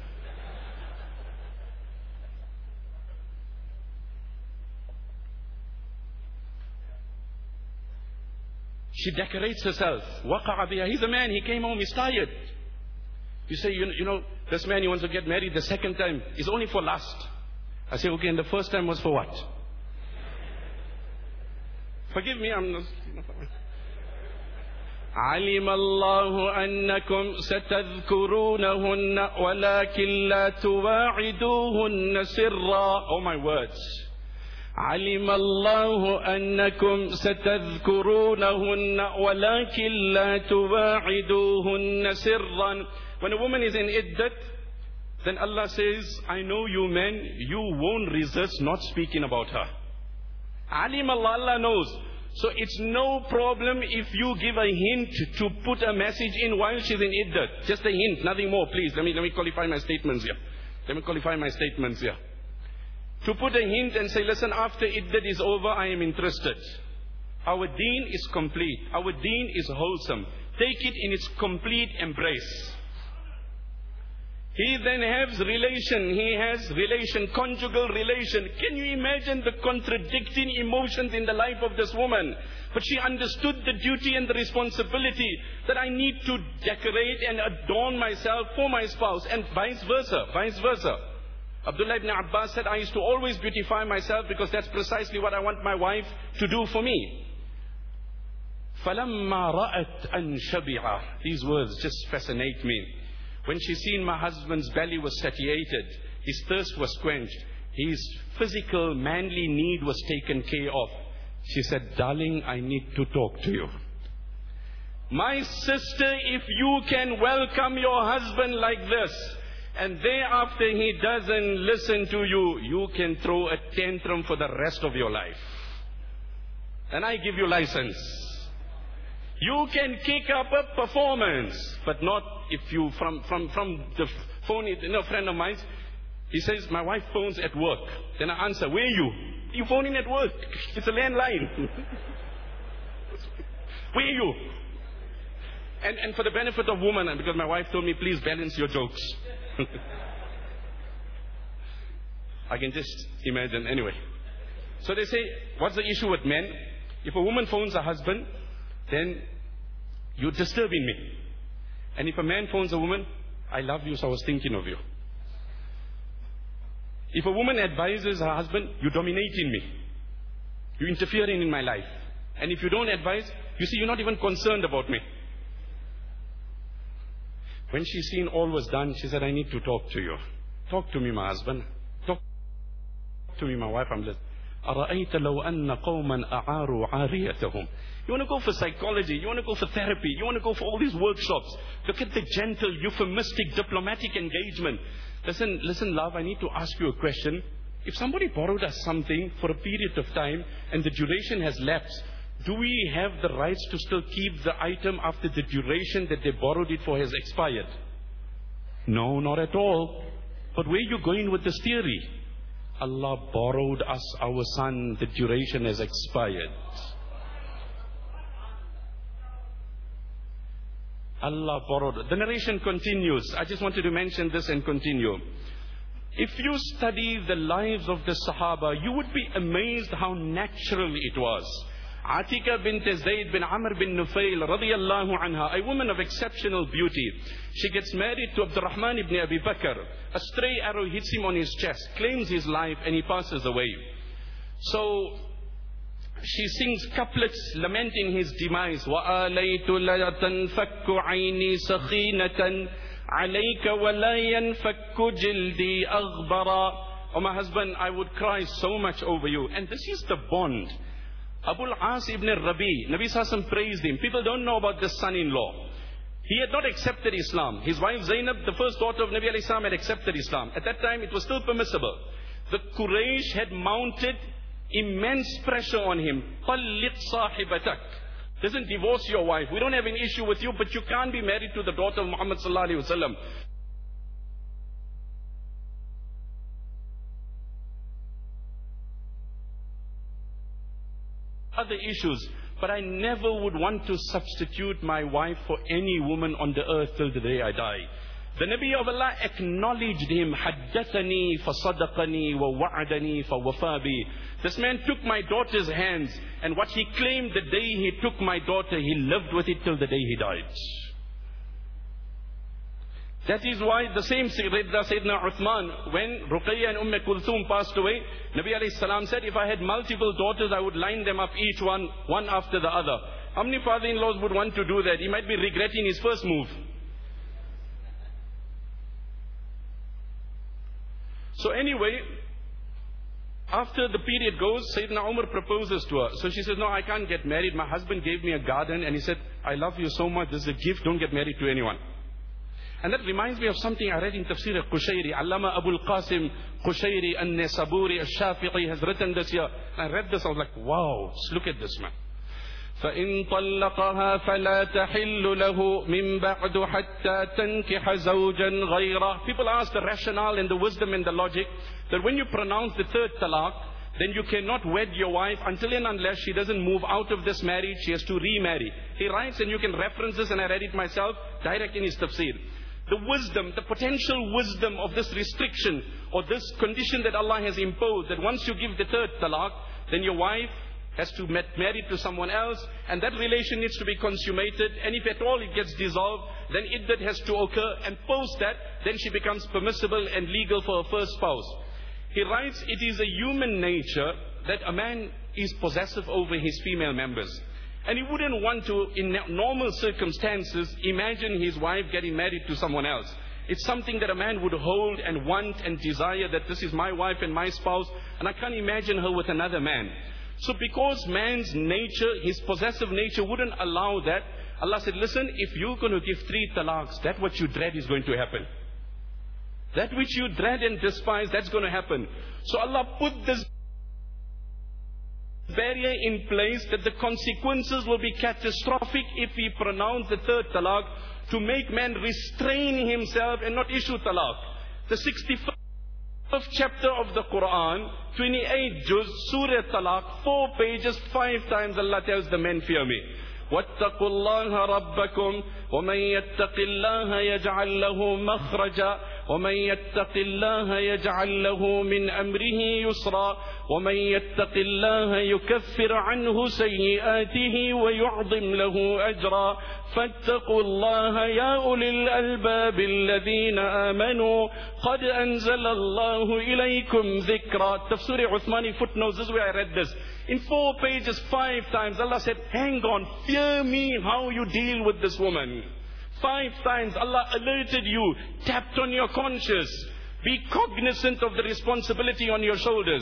She decorates herself. Waqa'a biha. He's a man, he came home, he's tired. You say, you know, this man, he wants to get married the second time. It's only for lust. I say, okay, and the first time was for what? Forgive me, I'm not... علم الله أنكم ستذكرونهن ولكن لا تواعدوهن سرا. Oh my words. علم الله أنكم ستذكرونهن ولكن لا تواعدوهن سرا. When a woman is in iddat, then Allah says, I know you men, you won't resist not speaking about her. Alim Allah, Allah knows. So it's no problem if you give a hint to put a message in while she's in iddat. Just a hint, nothing more, please. Let me qualify my statements here. To put a hint and say, listen, after iddat is over, I am interested. Our deen is complete. Our deen is wholesome. Take it in its complete embrace. He then has relation, conjugal relation. Can you imagine the contradicting emotions in the life of this woman? But she understood the duty and the responsibility that I need to decorate and adorn myself for my spouse, and vice versa. Abdullah ibn Abbas said, I used to always beautify myself because that's precisely what I want my wife to do for me. فَلَمَّا رَأَتْ أَنْ شَبِعَ. These words just fascinate me. When she seen my husband's belly was satiated, his thirst was quenched, his physical, manly need was taken care of, she said, darling, I need to talk to you. My sister, if you can welcome your husband like this, and thereafter he doesn't listen to you, you can throw a tantrum for the rest of your life. And I give you license. You can kick up a performance, but not if you, from the phone, a friend of mine, he says, my wife phones at work. Then I answer, where are you? You phoning at work. It's a landline. Where are you? And for the benefit of women, because my wife told me, please balance your jokes. I can just imagine. Anyway. So they say, what's the issue with men? If a woman phones her husband, then you're disturbing me. And if a man phones a woman, I love you, so I was thinking of you. If a woman advises her husband, you're dominating me. You're interfering in my life. And if you don't advise, you see, you're not even concerned about me. When she seen all was done, she said, I need to talk to you. Talk to me, my husband. Talk to me, my wife. I'm listening. أَرَأَيْتَ لَوْ أَنَّ قَوْمًا أَعَارُوا عَارِيَتَهُم. You want to go for psychology, you want to go for therapy, you want to go for all these workshops. Look at the gentle, euphemistic, diplomatic engagement. Listen, love, I need to ask you a question. If somebody borrowed us something for a period of time and the duration has lapsed, do we have the rights to still keep the item after the duration that they borrowed it for has expired? No, not at all. But where are you going with this theory? Allah borrowed us our son, the duration has expired. Allah borrowed. The narration continues. I just wanted to mention this and continue. If you study the lives of the Sahaba, you would be amazed how natural it was. Atika bint Zayd bin Amr bin Nufail radiyallahu anha, a woman of exceptional beauty. She gets married to Abdurrahman ibn Abi Bakr. A stray arrow hits him on his chest, claims his life, and he passes away. So she sings couplets lamenting his demise. وَآلَيْتُ لَا تَنْفَكُّ عَيْنِي سَخِينَةً عَلَيْكَ وَلَا يَنْفَكُّ جِلْدِي أَغْبَرًا. Oh my husband, I would cry so much over you. And this is the bond. Abul As ibn Rabi, Nabi Sassam praised him. People don't know about this son-in-law. He had not accepted Islam. His wife Zainab, the first daughter of Nabi Islam, had accepted Islam. At that time, it was still permissible. The Quraysh had mounted immense pressure on him. طَلِّقْ صَاحِبَتَكْ. Doesn't divorce your wife. We don't have an issue with you, but you can't be married to the daughter of Muhammad sallallahu alaihi wasallam. Other issues, but I never would want to substitute my wife for any woman on the earth till the day I die. The Nabi of Allah acknowledged him. حَدَّثَنِي فَصَدَقَنِي وَوَعَدَنِي فَوَفَى بِي. This man took my daughter's hands, and what he claimed the day he took my daughter, he lived with it till the day he died. That is why the same Sayyidina Uthman, when Ruqayya and Kulthum passed away, Nabi alayhi salam said, if I had multiple daughters, I would line them up each one after the other. How many father-in-laws would want to do that? He might be regretting his first move. So anyway, after the period goes, Sayyidina Umar proposes to her. So she says, no, I can't get married. My husband gave me a garden and he said, I love you so much. This is a gift. Don't get married to anyone. And that reminds me of something I read in Tafsir al-Qushayri. Allama Abul Qasim Qushayri al-Nesaburi al-Shafi'i has written this here. I read this, I was like, wow, look at this man. فإن طلقها فلا تحل له من بعد حتى تنكح زوجا غيره. People ask the rationale and the wisdom and the logic that when you pronounce the third talaq, then you cannot wed your wife until and unless she doesn't move out of this marriage, she has to remarry. He writes, and you can reference this, and I read it myself, direct in his tafsir. The wisdom, the potential wisdom of this restriction or this condition that Allah has imposed, that once you give the third talaq, then your wife has to get married to someone else, and that relation needs to be consummated, and if at all it gets dissolved, then iddat has to occur, and post that, then she becomes permissible and legal for her first spouse. He writes, it is a human nature that a man is possessive over his female members. And he wouldn't want to, in normal circumstances, imagine his wife getting married to someone else. It's something that a man would hold and want and desire, that this is my wife and my spouse, and I can't imagine her with another man. So because man's nature, his possessive nature wouldn't allow that, Allah said, listen, if you're going to give 3 talaqs, that what you dread is going to happen. That which you dread and despise, that's going to happen. So Allah put this barrier in place that the consequences will be catastrophic if we pronounce the third talaq, to make man restrain himself and not issue talaq. The 65th chapter of the Quran, 28 juz, Surah Talaq, 4 pages, 5 times Allah tells the men, fear me. وَاتَّقُوا اللَّهَ رَبَّكُمْ وَمَنْ يَتَّقِ اللَّهَ يَجْعَلْ لَهُ مَخْرَجًا وَمَنْ يَتَّقِ اللَّهَ يَجْعَلْ لَهُ مِنْ أَمْرِهِ يُسْرًا وَمَنْ يَتَّقِ اللَّهَ يُكَفِّرْ عَنْهُ سَيِّئَاتِهِ وَيُعْظِمْ لَهُ أَجْرًا فَاتَّقُوا اللَّهَ يَا أُولِي الْأَلْبَابِ الَّذِينَ آمَنُوا قَدْ أَنزَلَ اللَّهُ إِلَيْكُمْ ذِكْرًا. Tafsir Uthmani footnotes, this is where I read this. In 4 pages, 5 times, Allah said, hang on, fear me how you deal with this woman. 5 times Allah alerted you, tapped on your conscience. Be cognizant of the responsibility on your shoulders.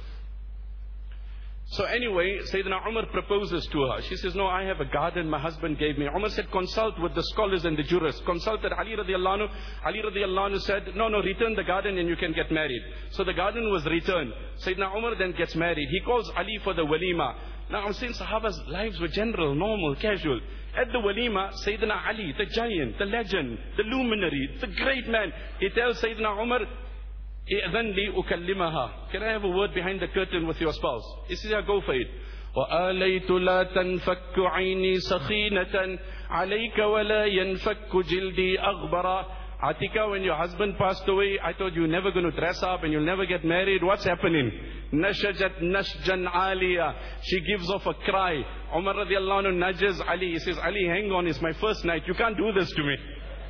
So anyway, Sayyidina Umar proposes to her. She says, no, I have a garden my husband gave me. Umar said, consult with the scholars and the jurists. Consulted Ali radiallahu anhu. Ali radiallahu anhu said, no, return the garden and you can get married. So the garden was returned. Sayyidina Umar then gets married. He calls Ali for the walima. Now I'm saying Sahaba's lives were general, normal, casual. At the walima, Sayyidina Ali, the giant, the legend, the luminary, the great man, he tells Sayyidina Umar, إِذَنْ لِي أُكَلِّمَهَا. Can I have a word behind the curtain with your spouse? He says, yeah, go for it. وَآلَيْتُ لَا تَنْفَكُّ عَيْنِي سَخِينَةً عَلَيْكَ وَلَا يَنْفَكُّ جِلْدِي أَغْبَرًا. Atika, when your husband passed away, I thought you're never going to dress up and you'll never get married. What's happening? Nashajat nashjan aliyah. She gives off a cry. Umar radiallahu anhu nudges Ali. He says, Ali, hang on, it's my first night. You can't do this to me.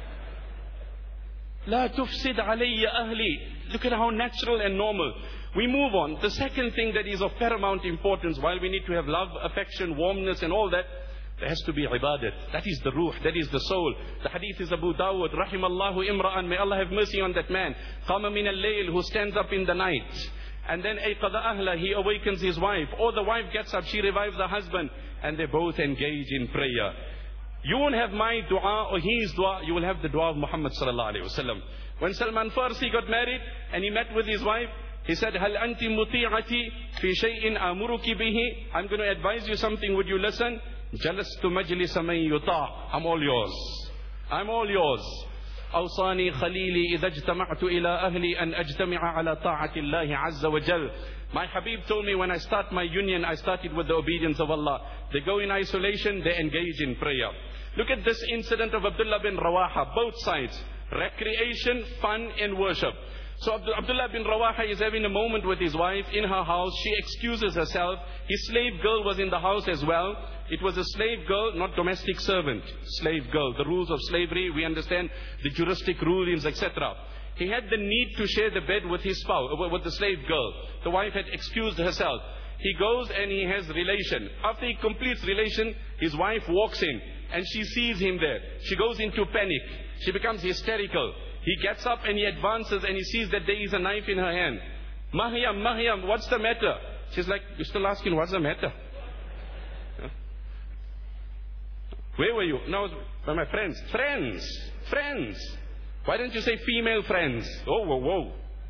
La tufsid alayya ahli. Look at how natural and normal. We move on. The second thing that is of paramount importance, while we need to have love, affection, warmness and all that, there has to be ibadat. That is the ruh, that is the soul. The hadith is Abu Dawud, rahimallahu imra'an, may Allah have mercy on that man. Qama min al-layl, who stands up in the night. And then ayqadha ahla, he awakens his wife. Or the wife gets up, she revives the husband. And they both engage in prayer. You won't have my dua or his dua, you will have the dua of Muhammad sallallahu alayhi wa sallam. When Salman Farsi got married and he met with his wife, He said, Hal anti muti'ati fi shay'in amuruki bihi. I'm going to advise you something, would you listen? Jalastu majlisa man yuta'. I'm all yours. I'm all yours. أوصاني خليلي إذا اجتمعت إلى أهلي أن أجتمع على طاعة الله عز وجل. My Habib told me when I start my union, I started with the obedience of Allah. They go in isolation, they engage in prayer. Look at this incident of Abdullah bin Rawaha, both sides. Recreation, fun and worship. So Abdullah bin Rawaha is having a moment with his wife in her house. She excuses herself. His slave girl was in the house as well. It was a slave girl, not domestic servant. Slave girl. The rules of slavery, we understand the juristic rulings, etc. He had the need to share the bed with his spouse, with the slave girl. The wife had excused herself. He goes and he has relation. After he completes relation, his wife walks in and she sees him there. She goes into panic. She becomes hysterical. He gets up and he advances and he sees that there is a knife in her hand. Mahyam, what's the matter? She's like, you're still asking what's the matter? Huh? Where were you? No, by my friends. Friends. Why don't you say female friends? Oh, whoa.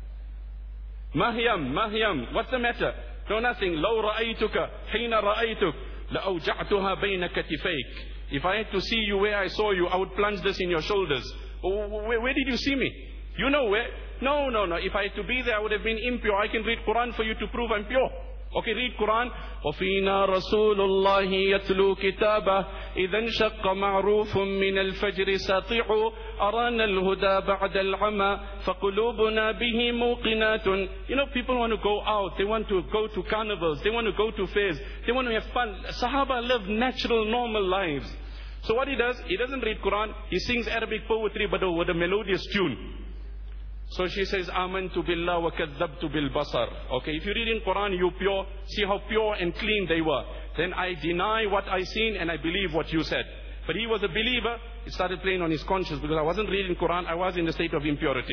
Mahyam, what's the matter? No, nothing. لو رأيتك حين رأيتك لأوجعتها بين كتفيك. If I had to see you where I saw you, I would plunge this in your shoulders. Where did you see me? You know where? No. If I had to be there, I would have been impure. I can read Quran for you to prove I'm pure. Okay, read Quran. وَفِينَا رَسُولُ اللَّهِ يَتْلُو كِتَابَهُ إِذَا انشَقَّ مَعْرُوفٌ مِّنَ الْفَجْرِ سَاطِعُ أَرَانَا الْهُدَى بَعْدَ الْعَمَى فَقُلُوبُنَا بِهِ مُوقِنَاتٌ. You know, people want to go out. They want to go to carnivals. They want to go to fairs. They want to have fun. Sahaba live natural, normal lives. So what he does, he doesn't read Quran. He sings Arabic poetry, but with a melodious tune. So she says, Amantu billah wa kadhabtu bil basar. Okay, if you read in Quran, you pure, see how pure and clean they were. Then I deny what I seen and I believe what you said. But he was a believer. It started playing on his conscience because I wasn't reading Quran. I was in a state of impurity.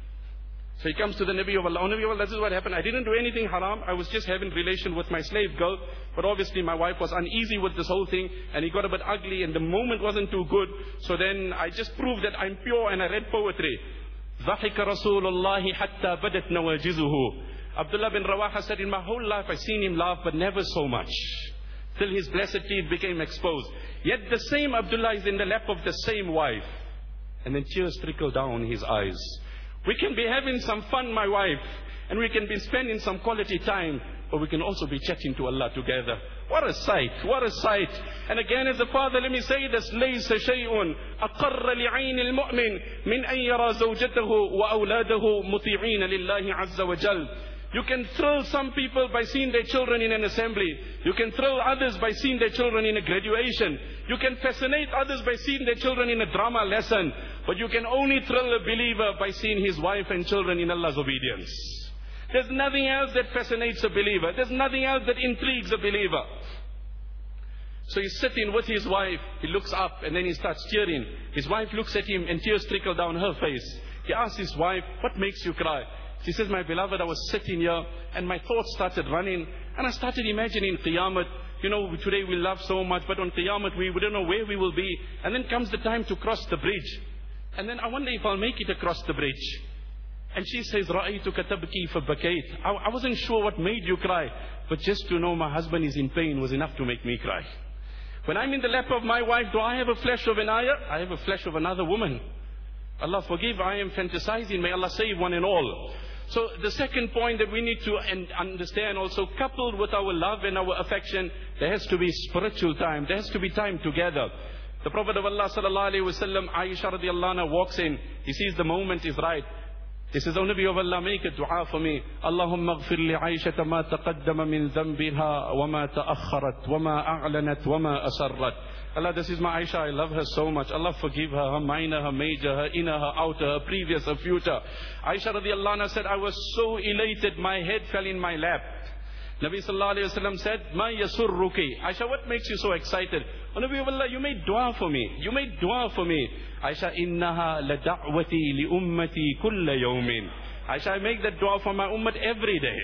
So he comes to the Nabi of Allah. Oh, Nabi of Allah, this is what happened. I didn't do anything haram. I was just having relation with my slave girl. But obviously my wife was uneasy with this whole thing. And he got a bit ugly and the moment wasn't too good. So then I just proved that I'm pure and I read poetry. ضحك رسول الله حتى بدت نواجذه. Abdullah bin Rawaha said, in my whole life I've seen him laugh, but never so much. Till his blessed teeth became exposed. Yet the same Abdullah is in the lap of the same wife. And then tears trickle down his eyes. We can be having some fun, my wife. And we can be spending some quality time. But we can also be chatting to Allah together. What a sight, what a sight. And again as a father, let me say this, لَيْسَ شَيْءٌ أَقَرَّ لِعَيْنِ الْمُؤْمِنِ مِنْ أَنْ يَرَى زَوْجَتَهُ وَأَوْلَادَهُ مُطِيعِينَ لِلَّهِ عَزَّ وَجَلَّ. You can thrill some people by seeing their children in an assembly. You can thrill others by seeing their children in a graduation. You can fascinate others by seeing their children in a drama lesson. But you can only thrill a believer by seeing his wife and children in Allah's obedience. There's nothing else that fascinates a believer. There's nothing else that intrigues a believer. So he's sitting with his wife. He looks up and then he starts tearing. His wife looks at him and tears trickle down her face. He asks his wife, what makes you cry? She says, my beloved, I was sitting here and my thoughts started running. And I started imagining Qiyamah. You know, today we love so much, but on Qiyamah we don't know where we will be. And then comes the time to cross the bridge. And then I wonder if I'll make it across the bridge. And she says, رَأَيْتُكَ تَبْكِي فَبَكَيْتُ. I wasn't sure what made you cry. But just to know my husband is in pain was enough to make me cry. When I'm in the lap of my wife, do I have a flesh of an ayah? I have a flesh of another woman. Allah forgive, I am fantasizing. May Allah save one and all. So the second point that we need to understand also, coupled with our love and our affection, there has to be spiritual time. There has to be time together. The Prophet of Allah sallallahu alaihi wasallam, Aisha radiallahu anha walks in. He sees the moment is right. He says, O Nabi of Allah, make a dua for me. Allahumma ghfir li Aisha ma taqaddama min dhanbiha wa ma ta'akharat wa ma a'lanat wa ma asarrat. Allah, this is my Aisha, I love her so much. Allah forgive her minor, her major, her inner, her outer, her previous, her future. Aisha radiallahu anha said, I was so elated, my head fell in my lap. Nabi sallallahu alayhi wa sallam said, Ma yasurruki. Aisha, what makes you so excited? Oh Nabi of Allah, you made dua for me. You made dua for me. Aisha, innaha la da'wati li ummati kulla yawmin. Aisha, I make that dua for my ummah every day.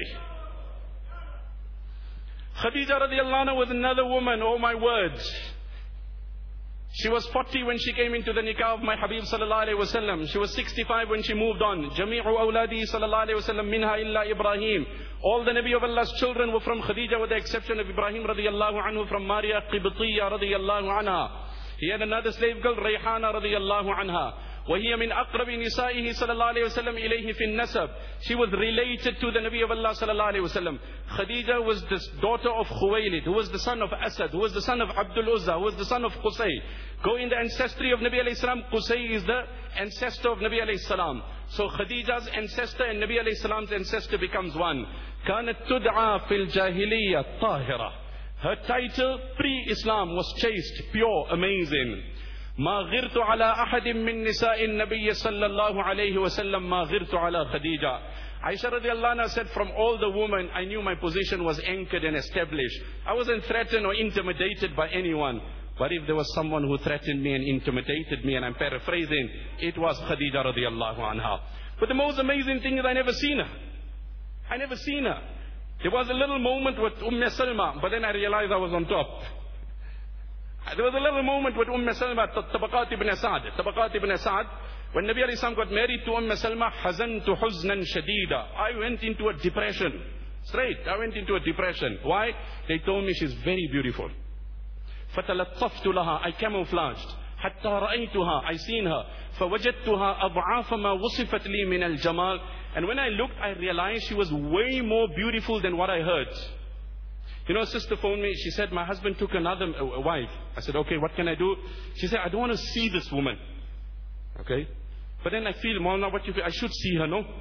Khadija radiallahu anha was another woman, oh my words. She was 40 when she came into the nikah of my Habib sallallahu alayhi wasallam. She was 65 when she moved on. Jami'u awladi sallallahu alayhi wasallam minha illa Ibrahim. All the Nabi of Allah's children were from Khadija with the exception of Ibrahim radiyallahu anhu from Maria Qibtiyya radiyallahu anha. He had another slave girl, Rayhana radiyallahu anha. وهي من أقرب نسائه صلى الله عليه وسلم إليه في النسب. She was related to the Nabi of Allah صلى الله عليه وسلم. Khadija was the daughter of Khuwaylid, who was the son of Asad, who was the son of Abdul Uzza, who was the son of Qusay. Go in the ancestry of Nabi alayhi salam, Qusay is the ancestor of Nabi alayhi salam. So Khadija's ancestor and Nabi alayhi salam's ancestor becomes one. كانت تدعى في الجاهلية طاهرة. Her title pre-Islam was chaste, pure, amazing. ما غرت على أحد من نساء النبي صلى الله عليه وسلم ما غرت على خديجة. Aisha radiallahu anha said, from all the women, I knew my position was anchored and established. I wasn't threatened or intimidated by anyone. But if there was someone who threatened me and intimidated me, and I'm paraphrasing, it was Khadija radiallahu anha. But the most amazing thing is I never seen her. I never seen her. There was a little moment with Salma, but then I realized I was on top. There was a little moment with Salma, Tabaqat ibn Asad. Tabaqat ibn Asad, when Nabi alayhi salam got married to Salma, hazantu huznan shadida. I went into a depression. Straight, I went into a depression. Why? They told me she's very beautiful. فَتَلَطَّفْتُ لَهَا, I camouflaged. حَتَّى رَأَيْتُهَا, I seen her. فَوَجَدْتُهَا أَضْعَافَ مَا وُصِفَتْ لِي مِنَ الْجَمَالِ. And when I looked, I realized she was way more beautiful than what I heard. You know, a sister phoned me. She said, my husband took another wife. I said, okay, what can I do? She said, I don't want to see this woman. Okay? But then I feel, Maulana, what you feel? I should see her, no?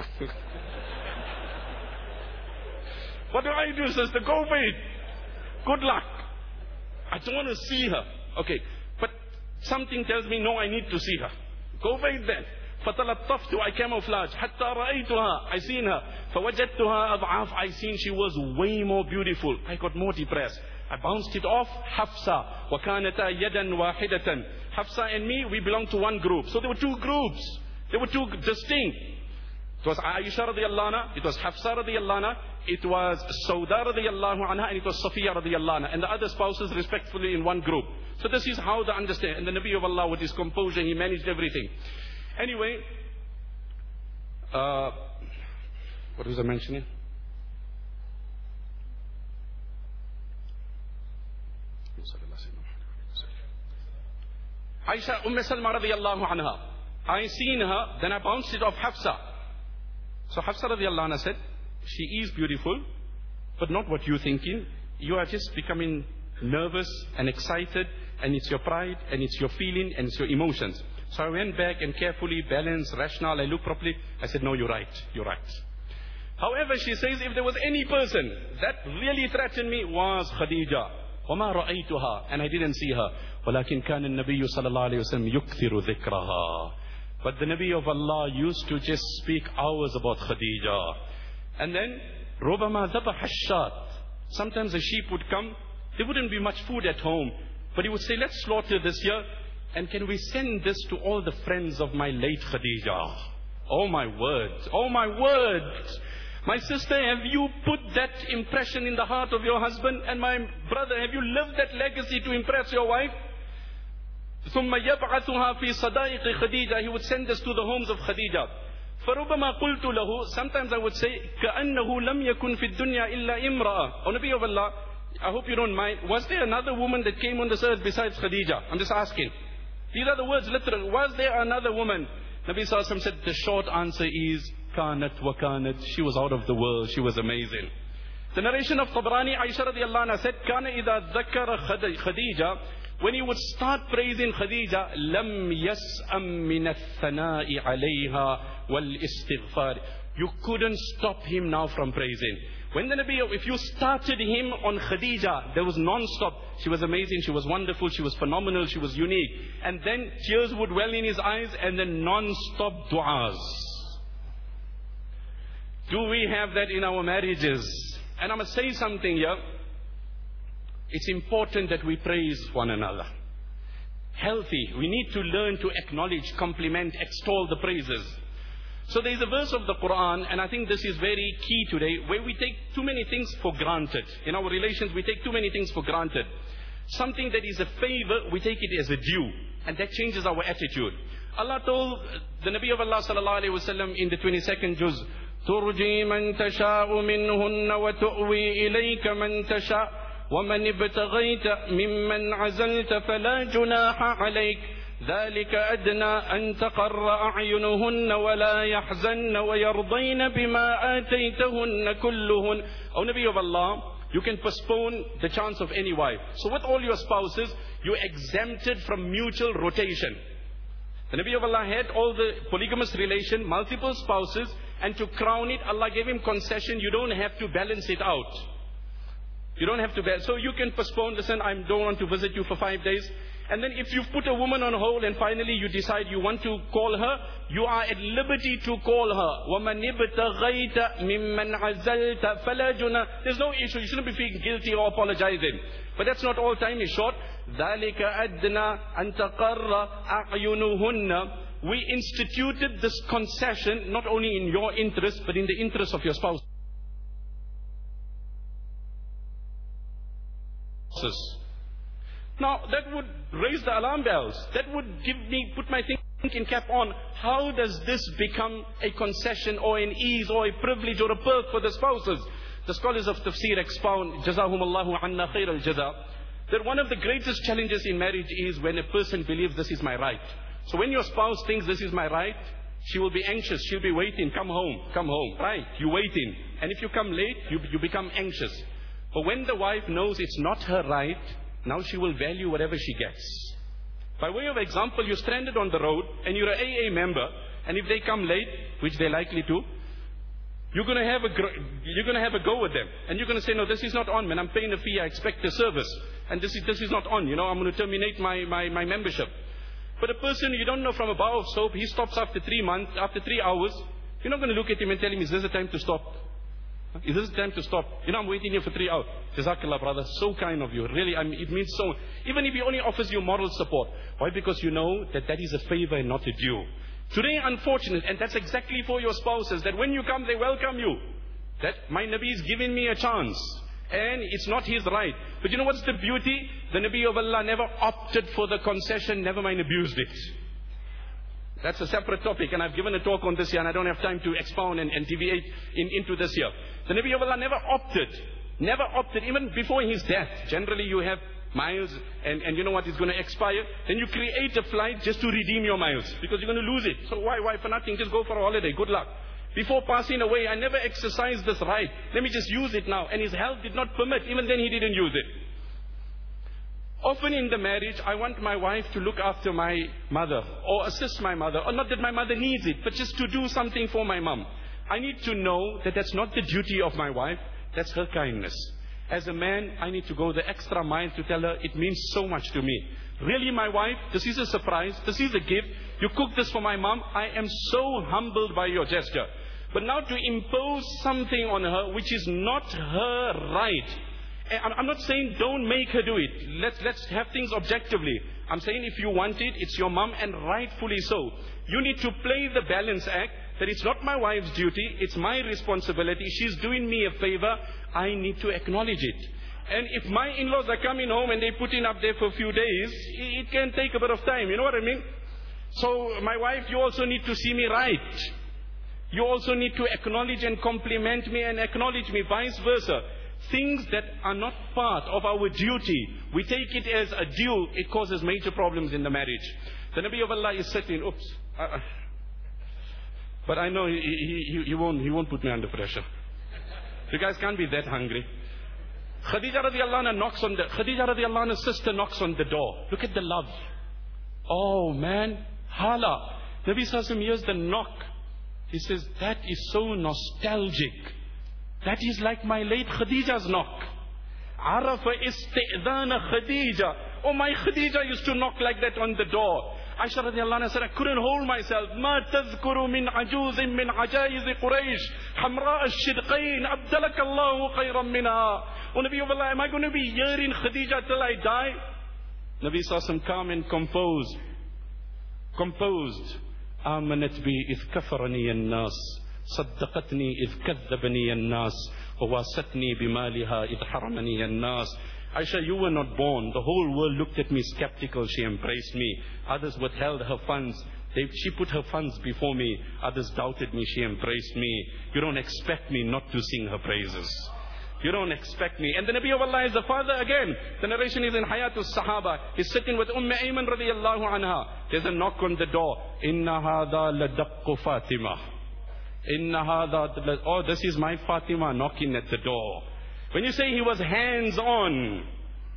What do I do, sister? Go for it. Good luck. I don't want to see her. Okay. But something tells me, no, I need to see her. Go for it then. فَتَلَطَّفْتُ, I camouflaged. حَتَّى رَأَيْتُهَا, I seen her. فَوَجَدْتُهَا أَضْعَافَ, I seen she was way more beautiful. I got more depressed. I bounced it off. Hafsa, وَكَانَتَا يَدًا وَاحِدَةً. Hafsa and me, we belong to one group. So there were two groups. They were two distinct. It was Aisha radiallahu anha, it was Hafsa radiallahu anha, it was Sauda radiallahu anha, and it was Safiya radiallahu anha. And the other spouses respectfully in one group. So this is how the understand. And the Nabi of Allah with his composure, he managed everything. Anyway, what was I mentioning? Aisha Salma radiallahu anha. I seen her, then I bounced it off Hafsa. So Hafsa radiallahu anha said, she is beautiful, but not what you're thinking. You are just becoming nervous and excited, and it's your pride, and it's your feeling, and it's your emotions. So I went back and carefully balanced, rational, I looked properly. I said, no, you're right, you're right. However, she says, if there was any person that really threatened me, was Khadija. وَمَا رَأَيْتُهَا, and I didn't see her. وَلَكِنْ كَانَ النَّبِيُّ صَلَى اللَّهُ عَلَيْهِ وَسَلَّمْ يُكْثِرُ ذِكْرَهَا. But the Nabi of Allah used to just speak hours about Khadija. And then, رُبَمَا ذَبَحَ الشَّاةِ. Sometimes a sheep would come, there wouldn't be much food at home. But he would say, let's slaughter this year. And can we send this to all the friends of my late Khadija? Oh my word, oh my word. My sister, have you put that impression in the heart of your husband? And my brother, have you lived that legacy to impress your wife? ثُمَّ يَبْعَثُهَا فِي صَدَائِقِ خَدِيجَةٍ. He would send this to the homes of Khadija. فَرُبَمَا قُلْتُ لَهُ. Sometimes I would say, كَأَنَّهُ لَمْ يَكُنْ فِي الدُّنْيَا إِلَّا إِمْرَأَةٌ. O Nabi of Allah, I hope you don't mind. Was there another woman that came on this earth besides Khadija? I'm just asking. These are the words literal. Was there another woman? Nabi Sallallahu Alaihi Wasallam said, the short answer is, Kanat wa kanat. She was out of the world. She was amazing. The narration of Tabrani, Aisha radiallahu anha said, Kana idha dhakara Khadija. When he would start praising Khadija, lam yas'am min al-thana'i alayha wal-istighfar. You couldn't stop him now from praising. When the Nabi, if you started him on Khadija, there was non-stop. She was amazing, she was wonderful, she was phenomenal, she was unique. And then tears would well in his eyes, and then non-stop du'as. Do we have that in our marriages? And I must say something here. It's important that we praise one another. Healthy. We need to learn to acknowledge, compliment, extol the praises. So there is a verse of the Quran, and I think this is very key today, where we take too many things for granted. In our relations, we take too many things for granted. Something that is a favor, we take it as a due. And that changes our attitude. Allah told the Nabi of Allah sallallahu alayhi wasallam in the 22nd juz, تُرْجِي مَنْ تَشَاءُ مِنْهُنَّ وَتُؤْوِي إِلَيْكَ مَنْ تَشَاءُ وَمَنِ ابْتَغَيْتَ مِمَّنْ عَزَلْتَ فَلَا جُنَاحَ عَلَيْكَ ذَلِكَ أَدْنَى أَنْ تَقَرَّ أَعْيُنُهُنَّ وَلَا يَحْزَنَّ وَيَرْضَيْنَ بِمَا آتَيْتَهُنَّ كُلُّهُنَّ. O Nabi of Allah, you can postpone the chance of any wife. So with all your spouses, you exempted from mutual rotation. The Nabi of Allah had all the polygamous relation, multiple spouses, and to crown it, Allah gave him concession. You don't have to balance it out. You don't have to balance. So you can postpone, listen, I don't want to visit you for 5 days. And then if you've put a woman on hold and finally you decide you want to call her, you are at liberty to call her. وَمَنِ ابْتَغَيْتَ مِمَّنْ عَزَلْتَ فَلَا جُنَاحَ. There's no issue. You shouldn't be feeling guilty or apologizing. But that's not all. Time is short. ذَلِكَ أَدْنَى أَن تَقَرَّ أَعْيُنُهُنَّ. We instituted this concession not only in your interest, but in the interest of your spouse. Now that would raise the alarm bells. That would put my thinking cap on. How does this become a concession or an ease or a privilege or a perk for the spouses? The scholars of tafsir expound, Jazahumullahu anna khair al-jaza, that one of the greatest challenges in marriage is when a person believes this is my right. So when your spouse thinks this is my right, she will be anxious, she'll be waiting, come home, right? You waiting. And if you come late, you become anxious. But when the wife knows it's not her right, now she will value whatever she gets. By way of example, you're stranded on the road and you're an AA member, and if they come late, which they're likely to, you're going to have a go with them. And you're going to say, no, this is not on, man. I'm paying a fee, I expect a service. And this is not on, I'm going to terminate my membership. But a person you don't know from a bar of soap, he stops after 3 months, after 3 hours, you're not going to look at him and tell him, is this the time to stop? Is this the time to stop? I'm waiting here for 3 hours. Jazakallah, brother. So kind of you. Really, it means so. Even if he only offers you moral support. Why? Because you know that is a favor and not a due. Today, unfortunate, and that's exactly for your spouses, that when you come, they welcome you. That my Nabi is giving me a chance. And it's not his right. But you know what's the beauty? The Nabi of Allah never opted for the concession, never mind abused it. That's a separate topic, and I've given a talk on this here, and I don't have time to expound and deviate into this here. The Nabi of Allah never opted, even before his death. Generally you have miles, and you know what is going to expire. Then you create a flight just to redeem your miles, because you're going to lose it. So why for nothing? Just go for a holiday, good luck. Before passing away, I never exercised this right. Let me just use it now. And his health did not permit, even then he didn't use it. Often in the marriage, I want my wife to look after my mother, or assist my mother, or not that my mother needs it, but just to do something for my mom. I need to know that that's not the duty of my wife, that's her kindness. As a man, I need to go the extra mile to tell her it means so much to me. Really, my wife, this is a surprise, this is a gift. You cook this for my mom, I am so humbled by your gesture. But now to impose something on her which is not her right. I'm not saying don't make her do it. Let's have things objectively. I'm saying if you want it, it's your mom, and rightfully so. You need to play the balance act, that it's not my wife's duty, it's my responsibility. She's doing me a favor, I need to acknowledge it. And if my in-laws are coming home and they put in up there for a few days, it can take a bit of time, you know what I mean? So my wife, you also need to see me right. You also need to acknowledge and compliment me and acknowledge me, vice versa. Things that are not part of our duty, we take it as a due, it causes major problems in the marriage. The Nabi of Allah is sitting, but I know he won't put me under pressure. You guys can't be that hungry. Khadija radiallahu anha Khadija radiallahu anha's sister knocks on the door. Look at the love. Oh man, hala. Nabi Sallallahu hears the knock. He says, that is so nostalgic. That is like my late Khadija's knock. Arafa isti'dana Khadija. Oh, my Khadija used to knock like that on the door. Aisha radiallahu anha said, I couldn't hold myself. Ma tazkuru min ajuzin min ajaiz Quraysh. Hamra al-shidqain. Abdalaka Allahu khayran minha. Oh, Nabi of Allah, am I going to be hearing Khadija till I die? Nabi Sallallahu calm and composed. آمنت بي إذ كفرني الناس صدقتني إذ كذبني الناس وواستني بمالها إذ حرمني الناس Aisha, you were not born. The whole world looked at me skeptical. She embraced me. Others withheld her funds. She put her funds before me. Others doubted me. She embraced me. You don't expect me not to sing her praises. You don't expect me. And the Nabi of Allah is the father again. The narration is in Hayatul Sahaba. He's sitting with Ayman radiyallahu anha. There's a knock on the door. Inna hadha ladaqqu Fatima. Inna hadha, oh, this is my Fatima knocking at the door. When you say he was hands-on,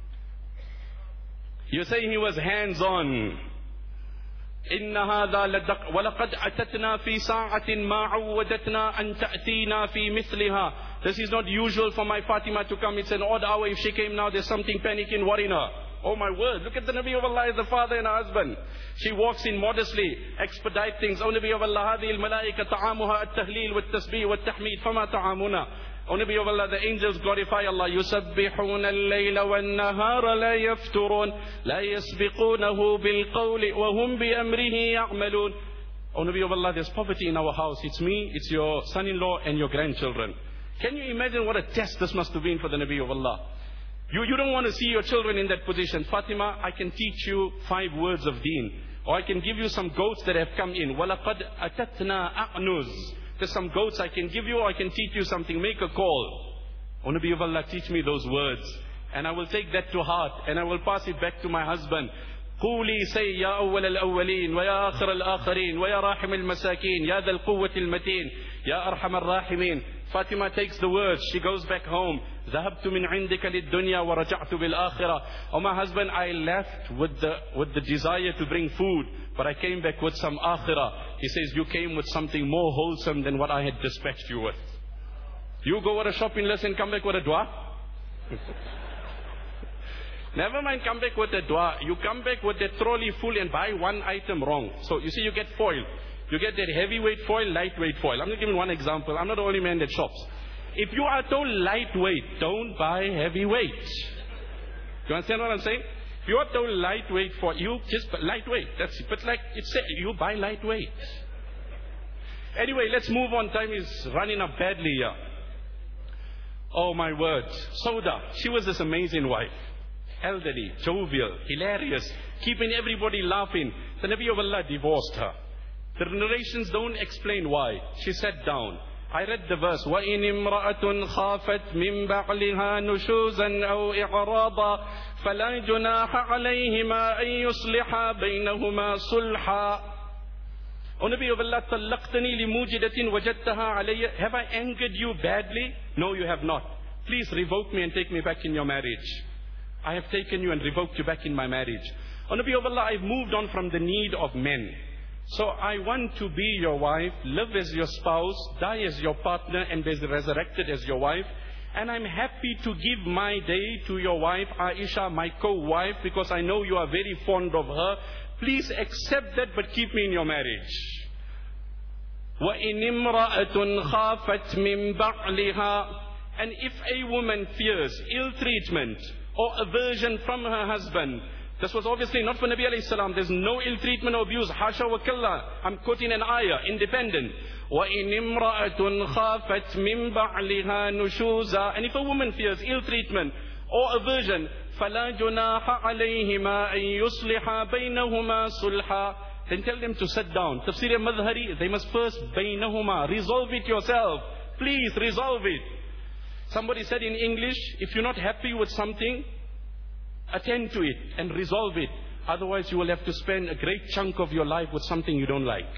you say he was hands-on. إن هذا لدق ولقد أتتنا في ساعة ما عودتنا أن تأتينا في مثلها. This is not usual for my Fatima to come. It's an odd hour. If she came now, there's something panicking, worrying her. Oh my word, look at the Nabi of Allah as the father and husband. She walks in modestly, expedite things. Oh Nabi of Allah, هذه الملائكة طعامها التهليل والتسبيح والتحميد فما طعامنا. O Nabi of Allah, the angels glorify Allah. يُسَبِّحُونَ اللَّيْلَ وَالنَّهَارَ لَا يَفْتُرُونَ لَا يَسْبِقُونَهُ بِالْقَوْلِ وَهُمْ بِأَمْرِهِ يَعْمَلُونَ. O Nabi of Allah, there's poverty in our house. It's me, it's your son-in-law and your grandchildren. Can you imagine what a test this must have been for the Nabi of Allah? You don't want to see your children in that position. Fatima, I can teach you 5 words of deen. Or I can give you some goats that have come in. وَلَقَدْ أَتَتْنَا أَعْنُزْ. There's some goats I can give you, or I can teach you something. Make a call. O Nabi of Allah, teach me those words. And I will take that to heart. And I will pass it back to my husband. قولي say يا أول الأولين ويا آخر الآخرين ويا راحم المساكين يا ذا القوة المتين يا أرحم الراحمين. Fatima takes the words. She goes back home. ذهبت من عندك للدنيا ورجعت بالآخرة. Oh my husband, I left with the desire to bring food, but I came back with some akhirah. He says, you came with something more wholesome than what I had dispatched you with. You go with a shopping list and come back with a dua? Never mind come back with a dua. You come back with the trolley full and buy one item wrong. So you see, you get foil. You get that heavyweight foil, lightweight foil. I'm going to give you one example. I'm not the only man that shops. If you are told lightweight, don't buy heavyweight. You understand what I'm saying? If you are told lightweight for you, just lightweight. That's it. But like it said, you buy lightweight. Anyway, let's move on. Time is running up badly here. Oh my word. Sauda, she was this amazing wife. Elderly, jovial, hilarious, keeping everybody laughing. The Nabi of Allah divorced her. The narrations don't explain why. She sat down. I read the verse, وَإِنِ امْرَأَةٌ خَافَتْ مِنْ بَعْلِهَا نُشُوزًا أَوْ إِعْرَاضًا فَلَا جُنَاحَ عَلَيْهِمَا أَنْ يُصْلِحَا بَيْنَهُمَا صُلْحًا. O Nabi of Allah, طَلَّقْتَنِي لِمُوجِدَةٍ وَجَدْتَهَا عَلَيَّ. Have I angered you badly? No, you have not. Please revoke me and take me back in your marriage. I have taken you and revoked you back in my marriage. O Nabi of Allah, I've moved on from the need of men. So I want to be your wife, live as your spouse, die as your partner, and be resurrected as your wife. And I'm happy to give my day to your wife, Aisha, my co-wife, because I know you are very fond of her. Please accept that, but keep me in your marriage. وَإِنِ امْرَأَةٌ خَافَتْ مِنْ بَعْلِهَا. And if a woman fears ill treatment or aversion from her husband, this was obviously not for Nabi alayhi salam. There's no ill treatment or abuse. Hasha wa kalla. I'm quoting an ayah, independent. وَإِنِ امْرَأَةٌ خَافَتْ مِنْ بَعْلِهَا نُشُوزًا. And if a woman fears ill treatment or aversion, فَلَا جُنَاحَ عَلَيْهِمَا أَنْ يُصْلِحَا بَيْنَهُمَا صُلْحًا. Then tell them to sit down. Tafsir Madhari, they must first بَيْنَهُمَا. Resolve it yourself. Please resolve it. Somebody said in English, if you're not happy with something, attend to it and resolve it. Otherwise you will have to spend a great chunk of your life with something you don't like.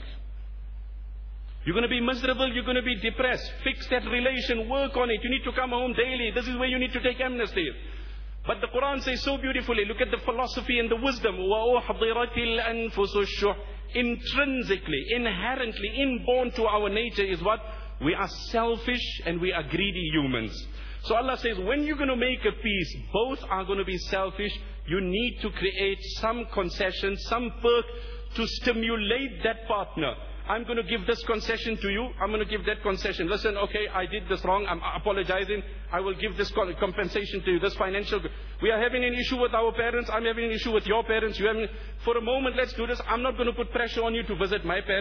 You're going to be miserable, you're going to be depressed. Fix that relation, work on it. You need to come home daily. This is where you need to take amnesty. But the Quran says so beautifully, look at the philosophy and the wisdom. وَأُحْضِرَتِ الْأَنفُسُ الشُّحْ. Intrinsically, inherently, inborn to our nature is what? We are selfish and we are greedy humans. So Allah says, when you're going to make a peace, both are going to be selfish. You need to create some concession, some perk to stimulate that partner. I'm going to give this concession to you. I'm going to give that concession. Listen, okay, I did this wrong. I'm apologizing. I will give this compensation to you, this financial. We are having an issue with our parents. I'm having an issue with your parents. For a moment, let's do this. I'm not going to put pressure on you to visit my parents.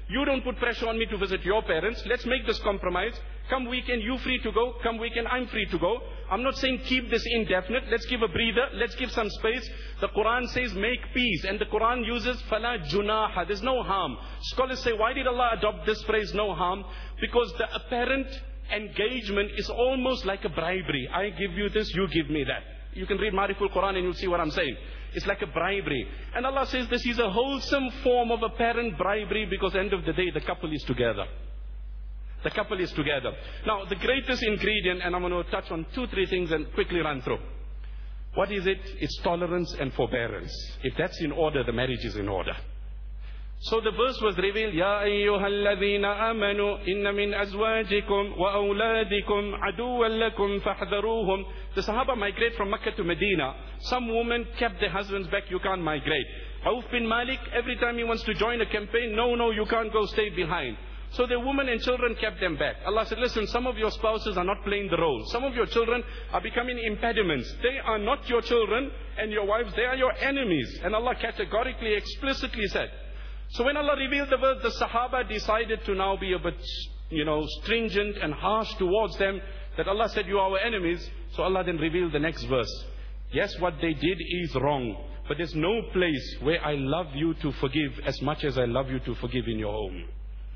You don't put pressure on me to visit your parents. Let's make this compromise. Come weekend, you free to go. Come weekend, I'm free to go. I'm not saying keep this indefinite. Let's give a breather. Let's give some space. The Quran says make peace. And the Quran uses fala junaha. There's no harm. Scholars say, why did Allah adopt this phrase, no harm? Because the apparent engagement is almost like a bribery. I give you this, you give me that. You can read Mariful Quran and you'll see what I'm saying. It's like a bribery. And Allah says this is a wholesome form of apparent bribery, because at the end of the day, the couple is together. The couple is together. Now, the greatest ingredient, and I'm going to touch on 2-3 things and quickly run through. What is it? It's tolerance and forbearance. If that's in order, the marriage is in order. So the verse was revealed, Ya ayyuhalladhina amanu inna min azwajikum wa awladikum aduwwan lakum fahdharuhum. The Sahaba migrate from Makkah to Medina. Some women kept their husbands back, you can't migrate. Auf bin Malik, every time he wants to join a campaign, no, you can't go, stay behind. So the women and children kept them back. Allah said, listen, some of your spouses are not playing the role. Some of your children are becoming impediments. They are not your children and your wives, they are your enemies. And Allah categorically, explicitly said. So when Allah revealed the verse, the Sahaba decided to now be a bit, stringent and harsh towards them. That Allah said, you are our enemies. So Allah then revealed the next verse. Yes, what they did is wrong. But there's no place where I love you to forgive as much as I love you to forgive in your home.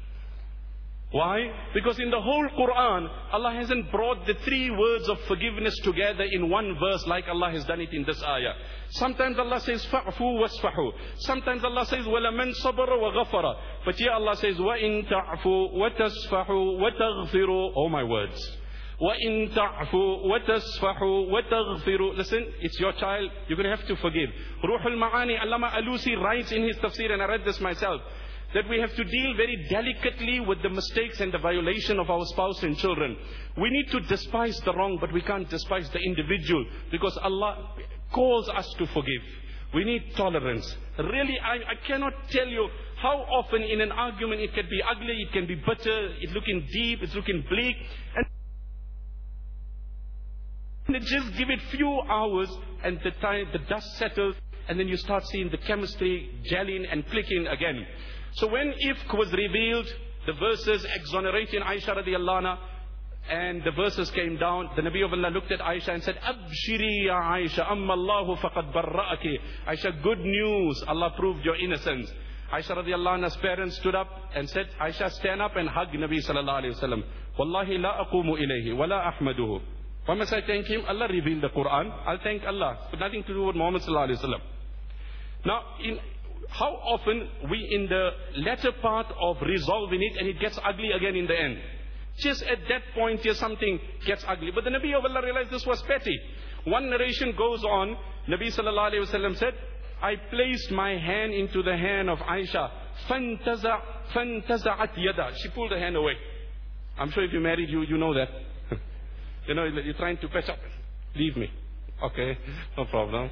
Why? Because in the whole Quran, Allah hasn't brought the 3 words of forgiveness together in one verse like Allah has done it in this ayah. Sometimes Allah says, fa'fu wasfahu. Sometimes Allah says, وَلَمَنْ صَبَرَ وَغَفَرَ. But here Allah says, وَإِن تَعْفُوا وَتَصْفَحُوا وَتَغْفِرُوا. Oh my words. وَإِن تَعْفُوا وَتَصْفَحُوا وَتَغْفِرُوا. Listen, it's your child. You're going to have to forgive. Ruhul Ma'ani, Allama Alusi writes in his tafsir, and I read this myself, that we have to deal very delicately with the mistakes and the violation of our spouse and children. We need to despise the wrong, but we can't despise the individual, because Allah calls us to forgive. We need tolerance. Really, I cannot tell you how often in an argument it can be ugly, it can be bitter, it's looking deep, it's looking bleak. And just give it few hours and the dust settles, and then you start seeing the chemistry gelling and clicking again. So when Ifk was revealed, the verses exonerating Aisha radiallahu anha, and the verses came down, the Nabi of Allah looked at Aisha and said, Abshiri ya Aisha, amma Allahu faqad barra'aki. Aisha, good news, Allah proved your innocence. Aisha radiallahu anha's parents stood up and said, Aisha, stand up and hug Nabi sallallahu alayhi wa sallam. Wallahi la aqumu ilayhi, wa la ahmaduhu. Why must I thank him? Allah revealed the Quran. I'll thank Allah. It's got nothing to do with Muhammad sallallahu alayhi wa sallam. Now, how often we in the latter part of resolving it, and it gets ugly again in the end. Just at that point here something gets ugly. But the Nabi of Allah realized this was petty. One narration goes on, Nabi sallallahu alayhi wa sallam said, I placed my hand into the hand of Aisha. فَانْتَزَعَتْ yada. She pulled her hand away. I'm sure if you're married, you know that. You're trying to patch up. Leave me. Okay, no problem.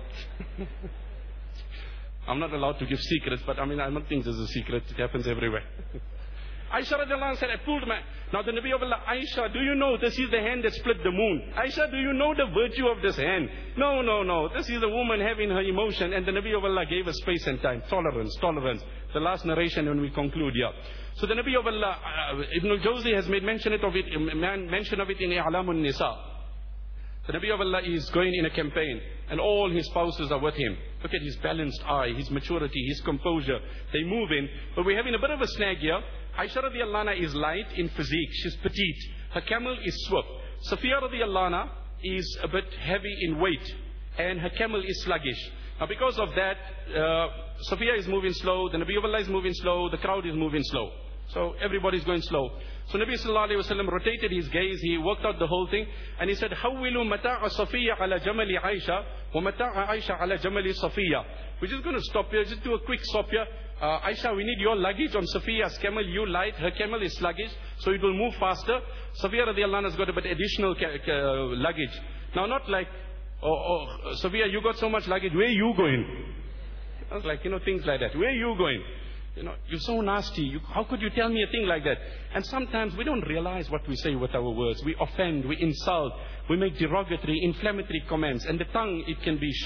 I'm not allowed to give secrets, but I don't think there's a secret. It happens everywhere. Aisha radiallahu anha said, I pulled my... Now the Nabi of Allah, Aisha, do you know this is the hand that split the moon? Aisha, do you know the virtue of this hand? No. This is a woman having her emotion, and the Nabi of Allah gave her space and time. Tolerance. The last narration when we conclude here. So the Nabi of Allah, Ibn al-Jawzi has made mention of it in I'lamun Nisa. The Nabi of Allah is going in a campaign, and all his spouses are with him. Look at his balanced eye, his maturity, his composure. They move in. But we're having a bit of a snag here. Aisha radiallahu anha is light in physique. She's petite. Her camel is swift. Safiya radiallahu anha is a bit heavy in weight, and her camel is sluggish. Now because of that, Safiya is moving slow, the Nabi of Allah is moving slow, the crowd is moving slow. So everybody's going slow. So Nabi sallallahu alayhi wa sallam rotated his gaze, he worked out the whole thing, and he said, حَوِّلُوا مَتَاعَ صَفِيَّ عَلَى جَمَلِ عَيْشَةَ وَمَتَاعَ عَيْشَةَ عَلى جَمَلِ صَفِيَّ. We're just going to stop here, just do a quick stop here. Aisha, we need your luggage on Safiya's camel. You light, her camel is sluggish, so it will move faster. Safiya radiallahu anha has got a bit additional luggage. Now not like, Safiya, you got so much luggage, where are you going? I was like, things like that. Where are you going? You're so nasty. How could you tell me a thing like that? And sometimes we don't realize what we say with our words. We offend, we insult, we make derogatory, inflammatory comments. And the tongue, it can be sharp.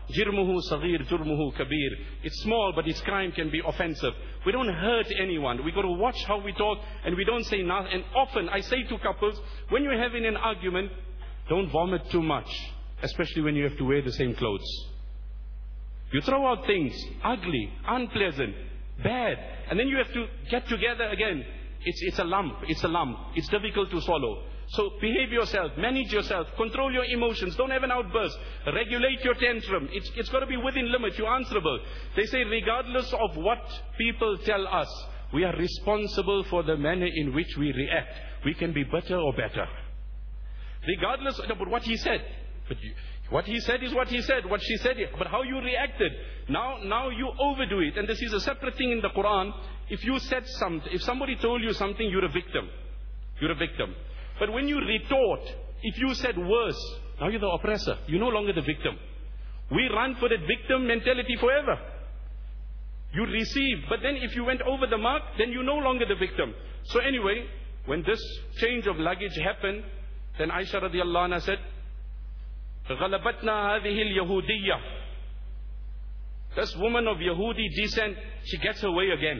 Jirmuhu saghir, jurmuhu kabir. It's small, but its crime can be offensive. We don't hurt anyone. We got to watch how we talk, and we don't say nothing. And often I say to couples, when you're having an argument, don't vomit too much, especially when you have to wear the same clothes. You throw out things, ugly, unpleasant, bad, and then you have to get together again. It's a lump. It's difficult to swallow. So behave yourself, manage yourself, control your emotions, don't have an outburst, regulate your tantrum. It's got to be within limits, you're answerable. They say regardless of what people tell us, we are responsible for the manner in which we react. We can be better or better. Regardless of what he said. But what he said is what he said, what she said, but how you reacted. Now you overdo it. And this is a separate thing in the Quran. If somebody told you something, you're a victim. You're a victim. But when you retort, if you said worse, now you're the oppressor. You're no longer the victim. We run for that victim mentality forever. You receive, but then if you went over the mark, then you're no longer the victim. So anyway, when this change of luggage happened, then Aisha radiallahu anha said, غَلَبَتْنَا هَذِهِ الْيَهُودِيَّةِ. This woman of Yahudi descent, she gets her way again.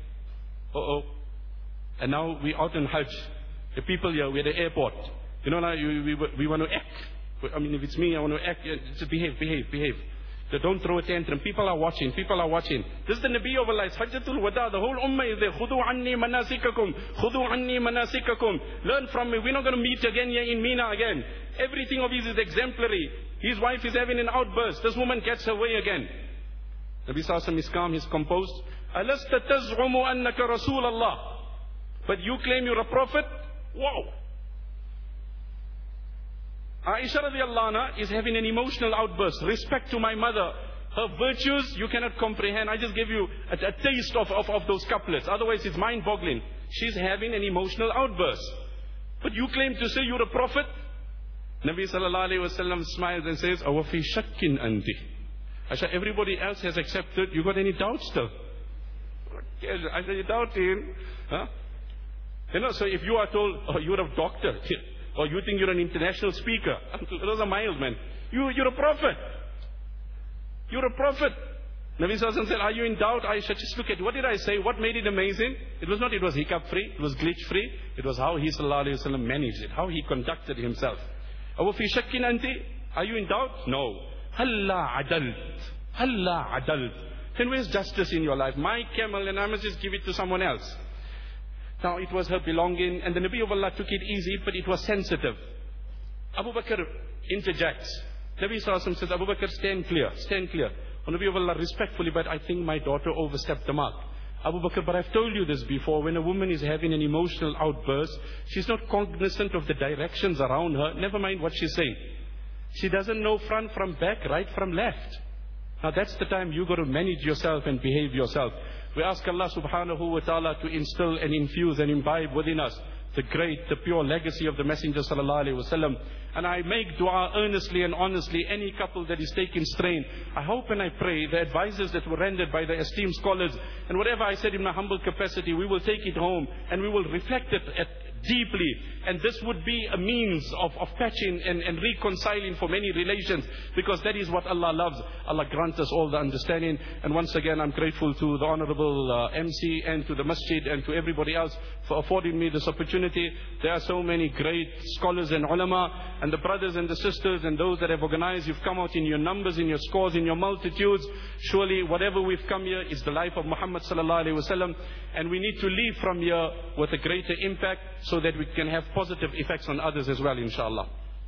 And now we out in Hajj. The people here, we're at the airport. You know, now we want to act. I mean, if it's me, I want to act. Just behave. So don't throw a tantrum. People are watching. This is the Nabi of Allah. It's Hajjatul Wada. The whole ummah is there. Khudu anni manasikakum. Learn from me. We're not going to meet again here in Mina again. Everything of his is exemplary. His wife is having an outburst. This woman gets her way again. Nabi Sallallahu is calm. He's composed. Alasta taz'umu annaka Rasul Allah. But you claim you're a prophet? Wow. Aisha radiallahu anha is having an emotional outburst. Respect to my mother. Her virtues you cannot comprehend. I just give you a taste of those couplets. Otherwise it's mind-boggling. She's having an emotional outburst. But you claim to say you're a prophet? Nabi sallallahu alayhi wa sallam smiles and says, "Awa fi shakkin anti." Aisha, everybody else has accepted. You got any doubts still? I said, you're doubting? Huh? You know, so if you are told, oh, you're a doctor, or you think you're an international speaker, those are mild, man. You're a prophet. You're a prophet. Nabi Sallallahu Alaihi Wasallam said, are you in doubt? Aisha, just look at, what did I say? What made it amazing? It was hiccup free, it was glitch free. It was how he Sallallahu Alaihi Wasallam managed it, how he conducted himself. Awa fi shakkin anti? Are you in doubt? No. Halla adalt. Then where's justice in your life? My camel, and I must just give it to someone else. Now it was her belonging, and the Nabi of Allah took it easy, but it was sensitive. Abu Bakr interjects. Nabi Sallallahu Alaihi Wasallam says, Abu Bakr, stand clear. Nabi of Allah, respectfully, but I think my daughter overstepped the mark. Abu Bakr, but I've told you this before, when a woman is having an emotional outburst, she's not cognizant of the directions around her, never mind what she's saying. She doesn't know front from back, right from left. Now that's the time you got to manage yourself and behave yourself. We ask Allah subhanahu wa ta'ala to instill and infuse and imbibe within us the great, the pure legacy of the Messenger sallallahu alaihi wasallam. And I make dua earnestly and honestly, any couple that is taking strain, I hope and I pray the advices that were rendered by the esteemed scholars, and whatever I said in my humble capacity, we will take it home and we will reflect it deeply, and this would be a means of patching and reconciling for many relations, because that is what Allah loves. Allah grant us all the understanding. And once again, I'm grateful to the Honorable MC and to the Masjid and to everybody else for affording me this opportunity. There are so many great scholars and ulama, and the brothers and the sisters and those that have organized, you've come out in your numbers, in your scores, in your multitudes. Surely whatever we've come here is the life of Muhammad sallallahu alaihi wasallam, and we need to leave from here with a greater impact, so that we can have positive effects on others as well, inshallah.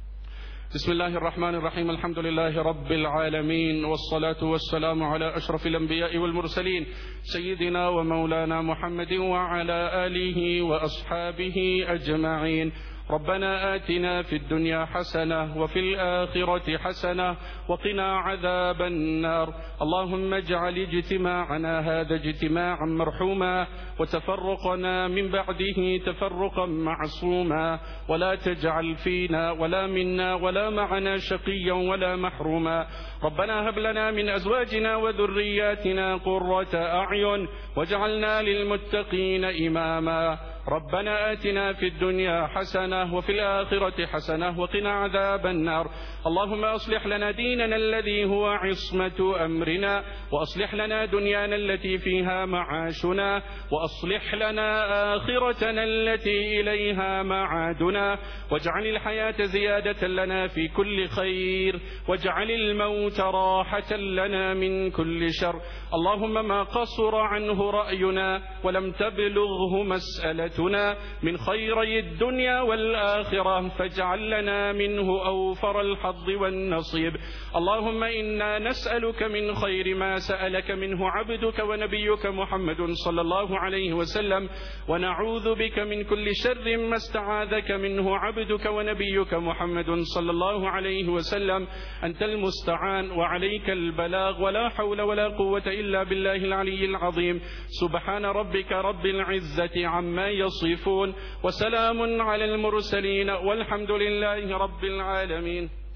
بسم الله الرحمن الرحيم الحمد لله رب العالمين والصلاة والسلام على أشرف الأنبياء والمرسلين سيدنا ومولانا محمد وعلى آله وأصحابه أجمعين. ربنا آتنا في الدنيا حسنة وفي الآخرة حسنة وقنا عذاب النار. اللهم اجعل اجتماعنا هذا اجتماعا مرحوما وتفرقنا من بعده تفرقا معصوما، ولا تجعل فينا ولا منا ولا معنا شقيا ولا محروما. ربنا هب لنا من أزواجنا وذرياتنا قرة أعين واجعلنا للمتقين إماما. ربنا آتنا في الدنيا حسنة وفي الآخرة حسنة وقنا عذاب النار. اللهم أصلح لنا ديننا الذي هو عصمة أمرنا، وأصلح لنا دنيانا التي فيها معاشنا، وأصلح لنا آخرتنا التي إليها معادنا، واجعل الحياة زيادة لنا في كل خير، واجعل الموت راحة لنا من كل شر. اللهم ما قصر عنه رأينا ولم تبلغه مسألتنا من خيري الدنيا والآخرة فاجعل لنا منه أوفر الحظ والنصيب. اللهم إنا نسألك من خير ما سألك منه عبدك ونبيك محمد صلى الله عليه وسلم، ونعوذ بك من كل شر ما استعاذك منه عبدك ونبيك محمد صلى الله عليه وسلم. أنت المستعان وعليك البلاغ، ولا حول ولا قوة إلا بالله العلي العظيم. سبحان ربك رب العزة عما يصفون، وسلام على المرسلين، والحمد لله رب العالمين.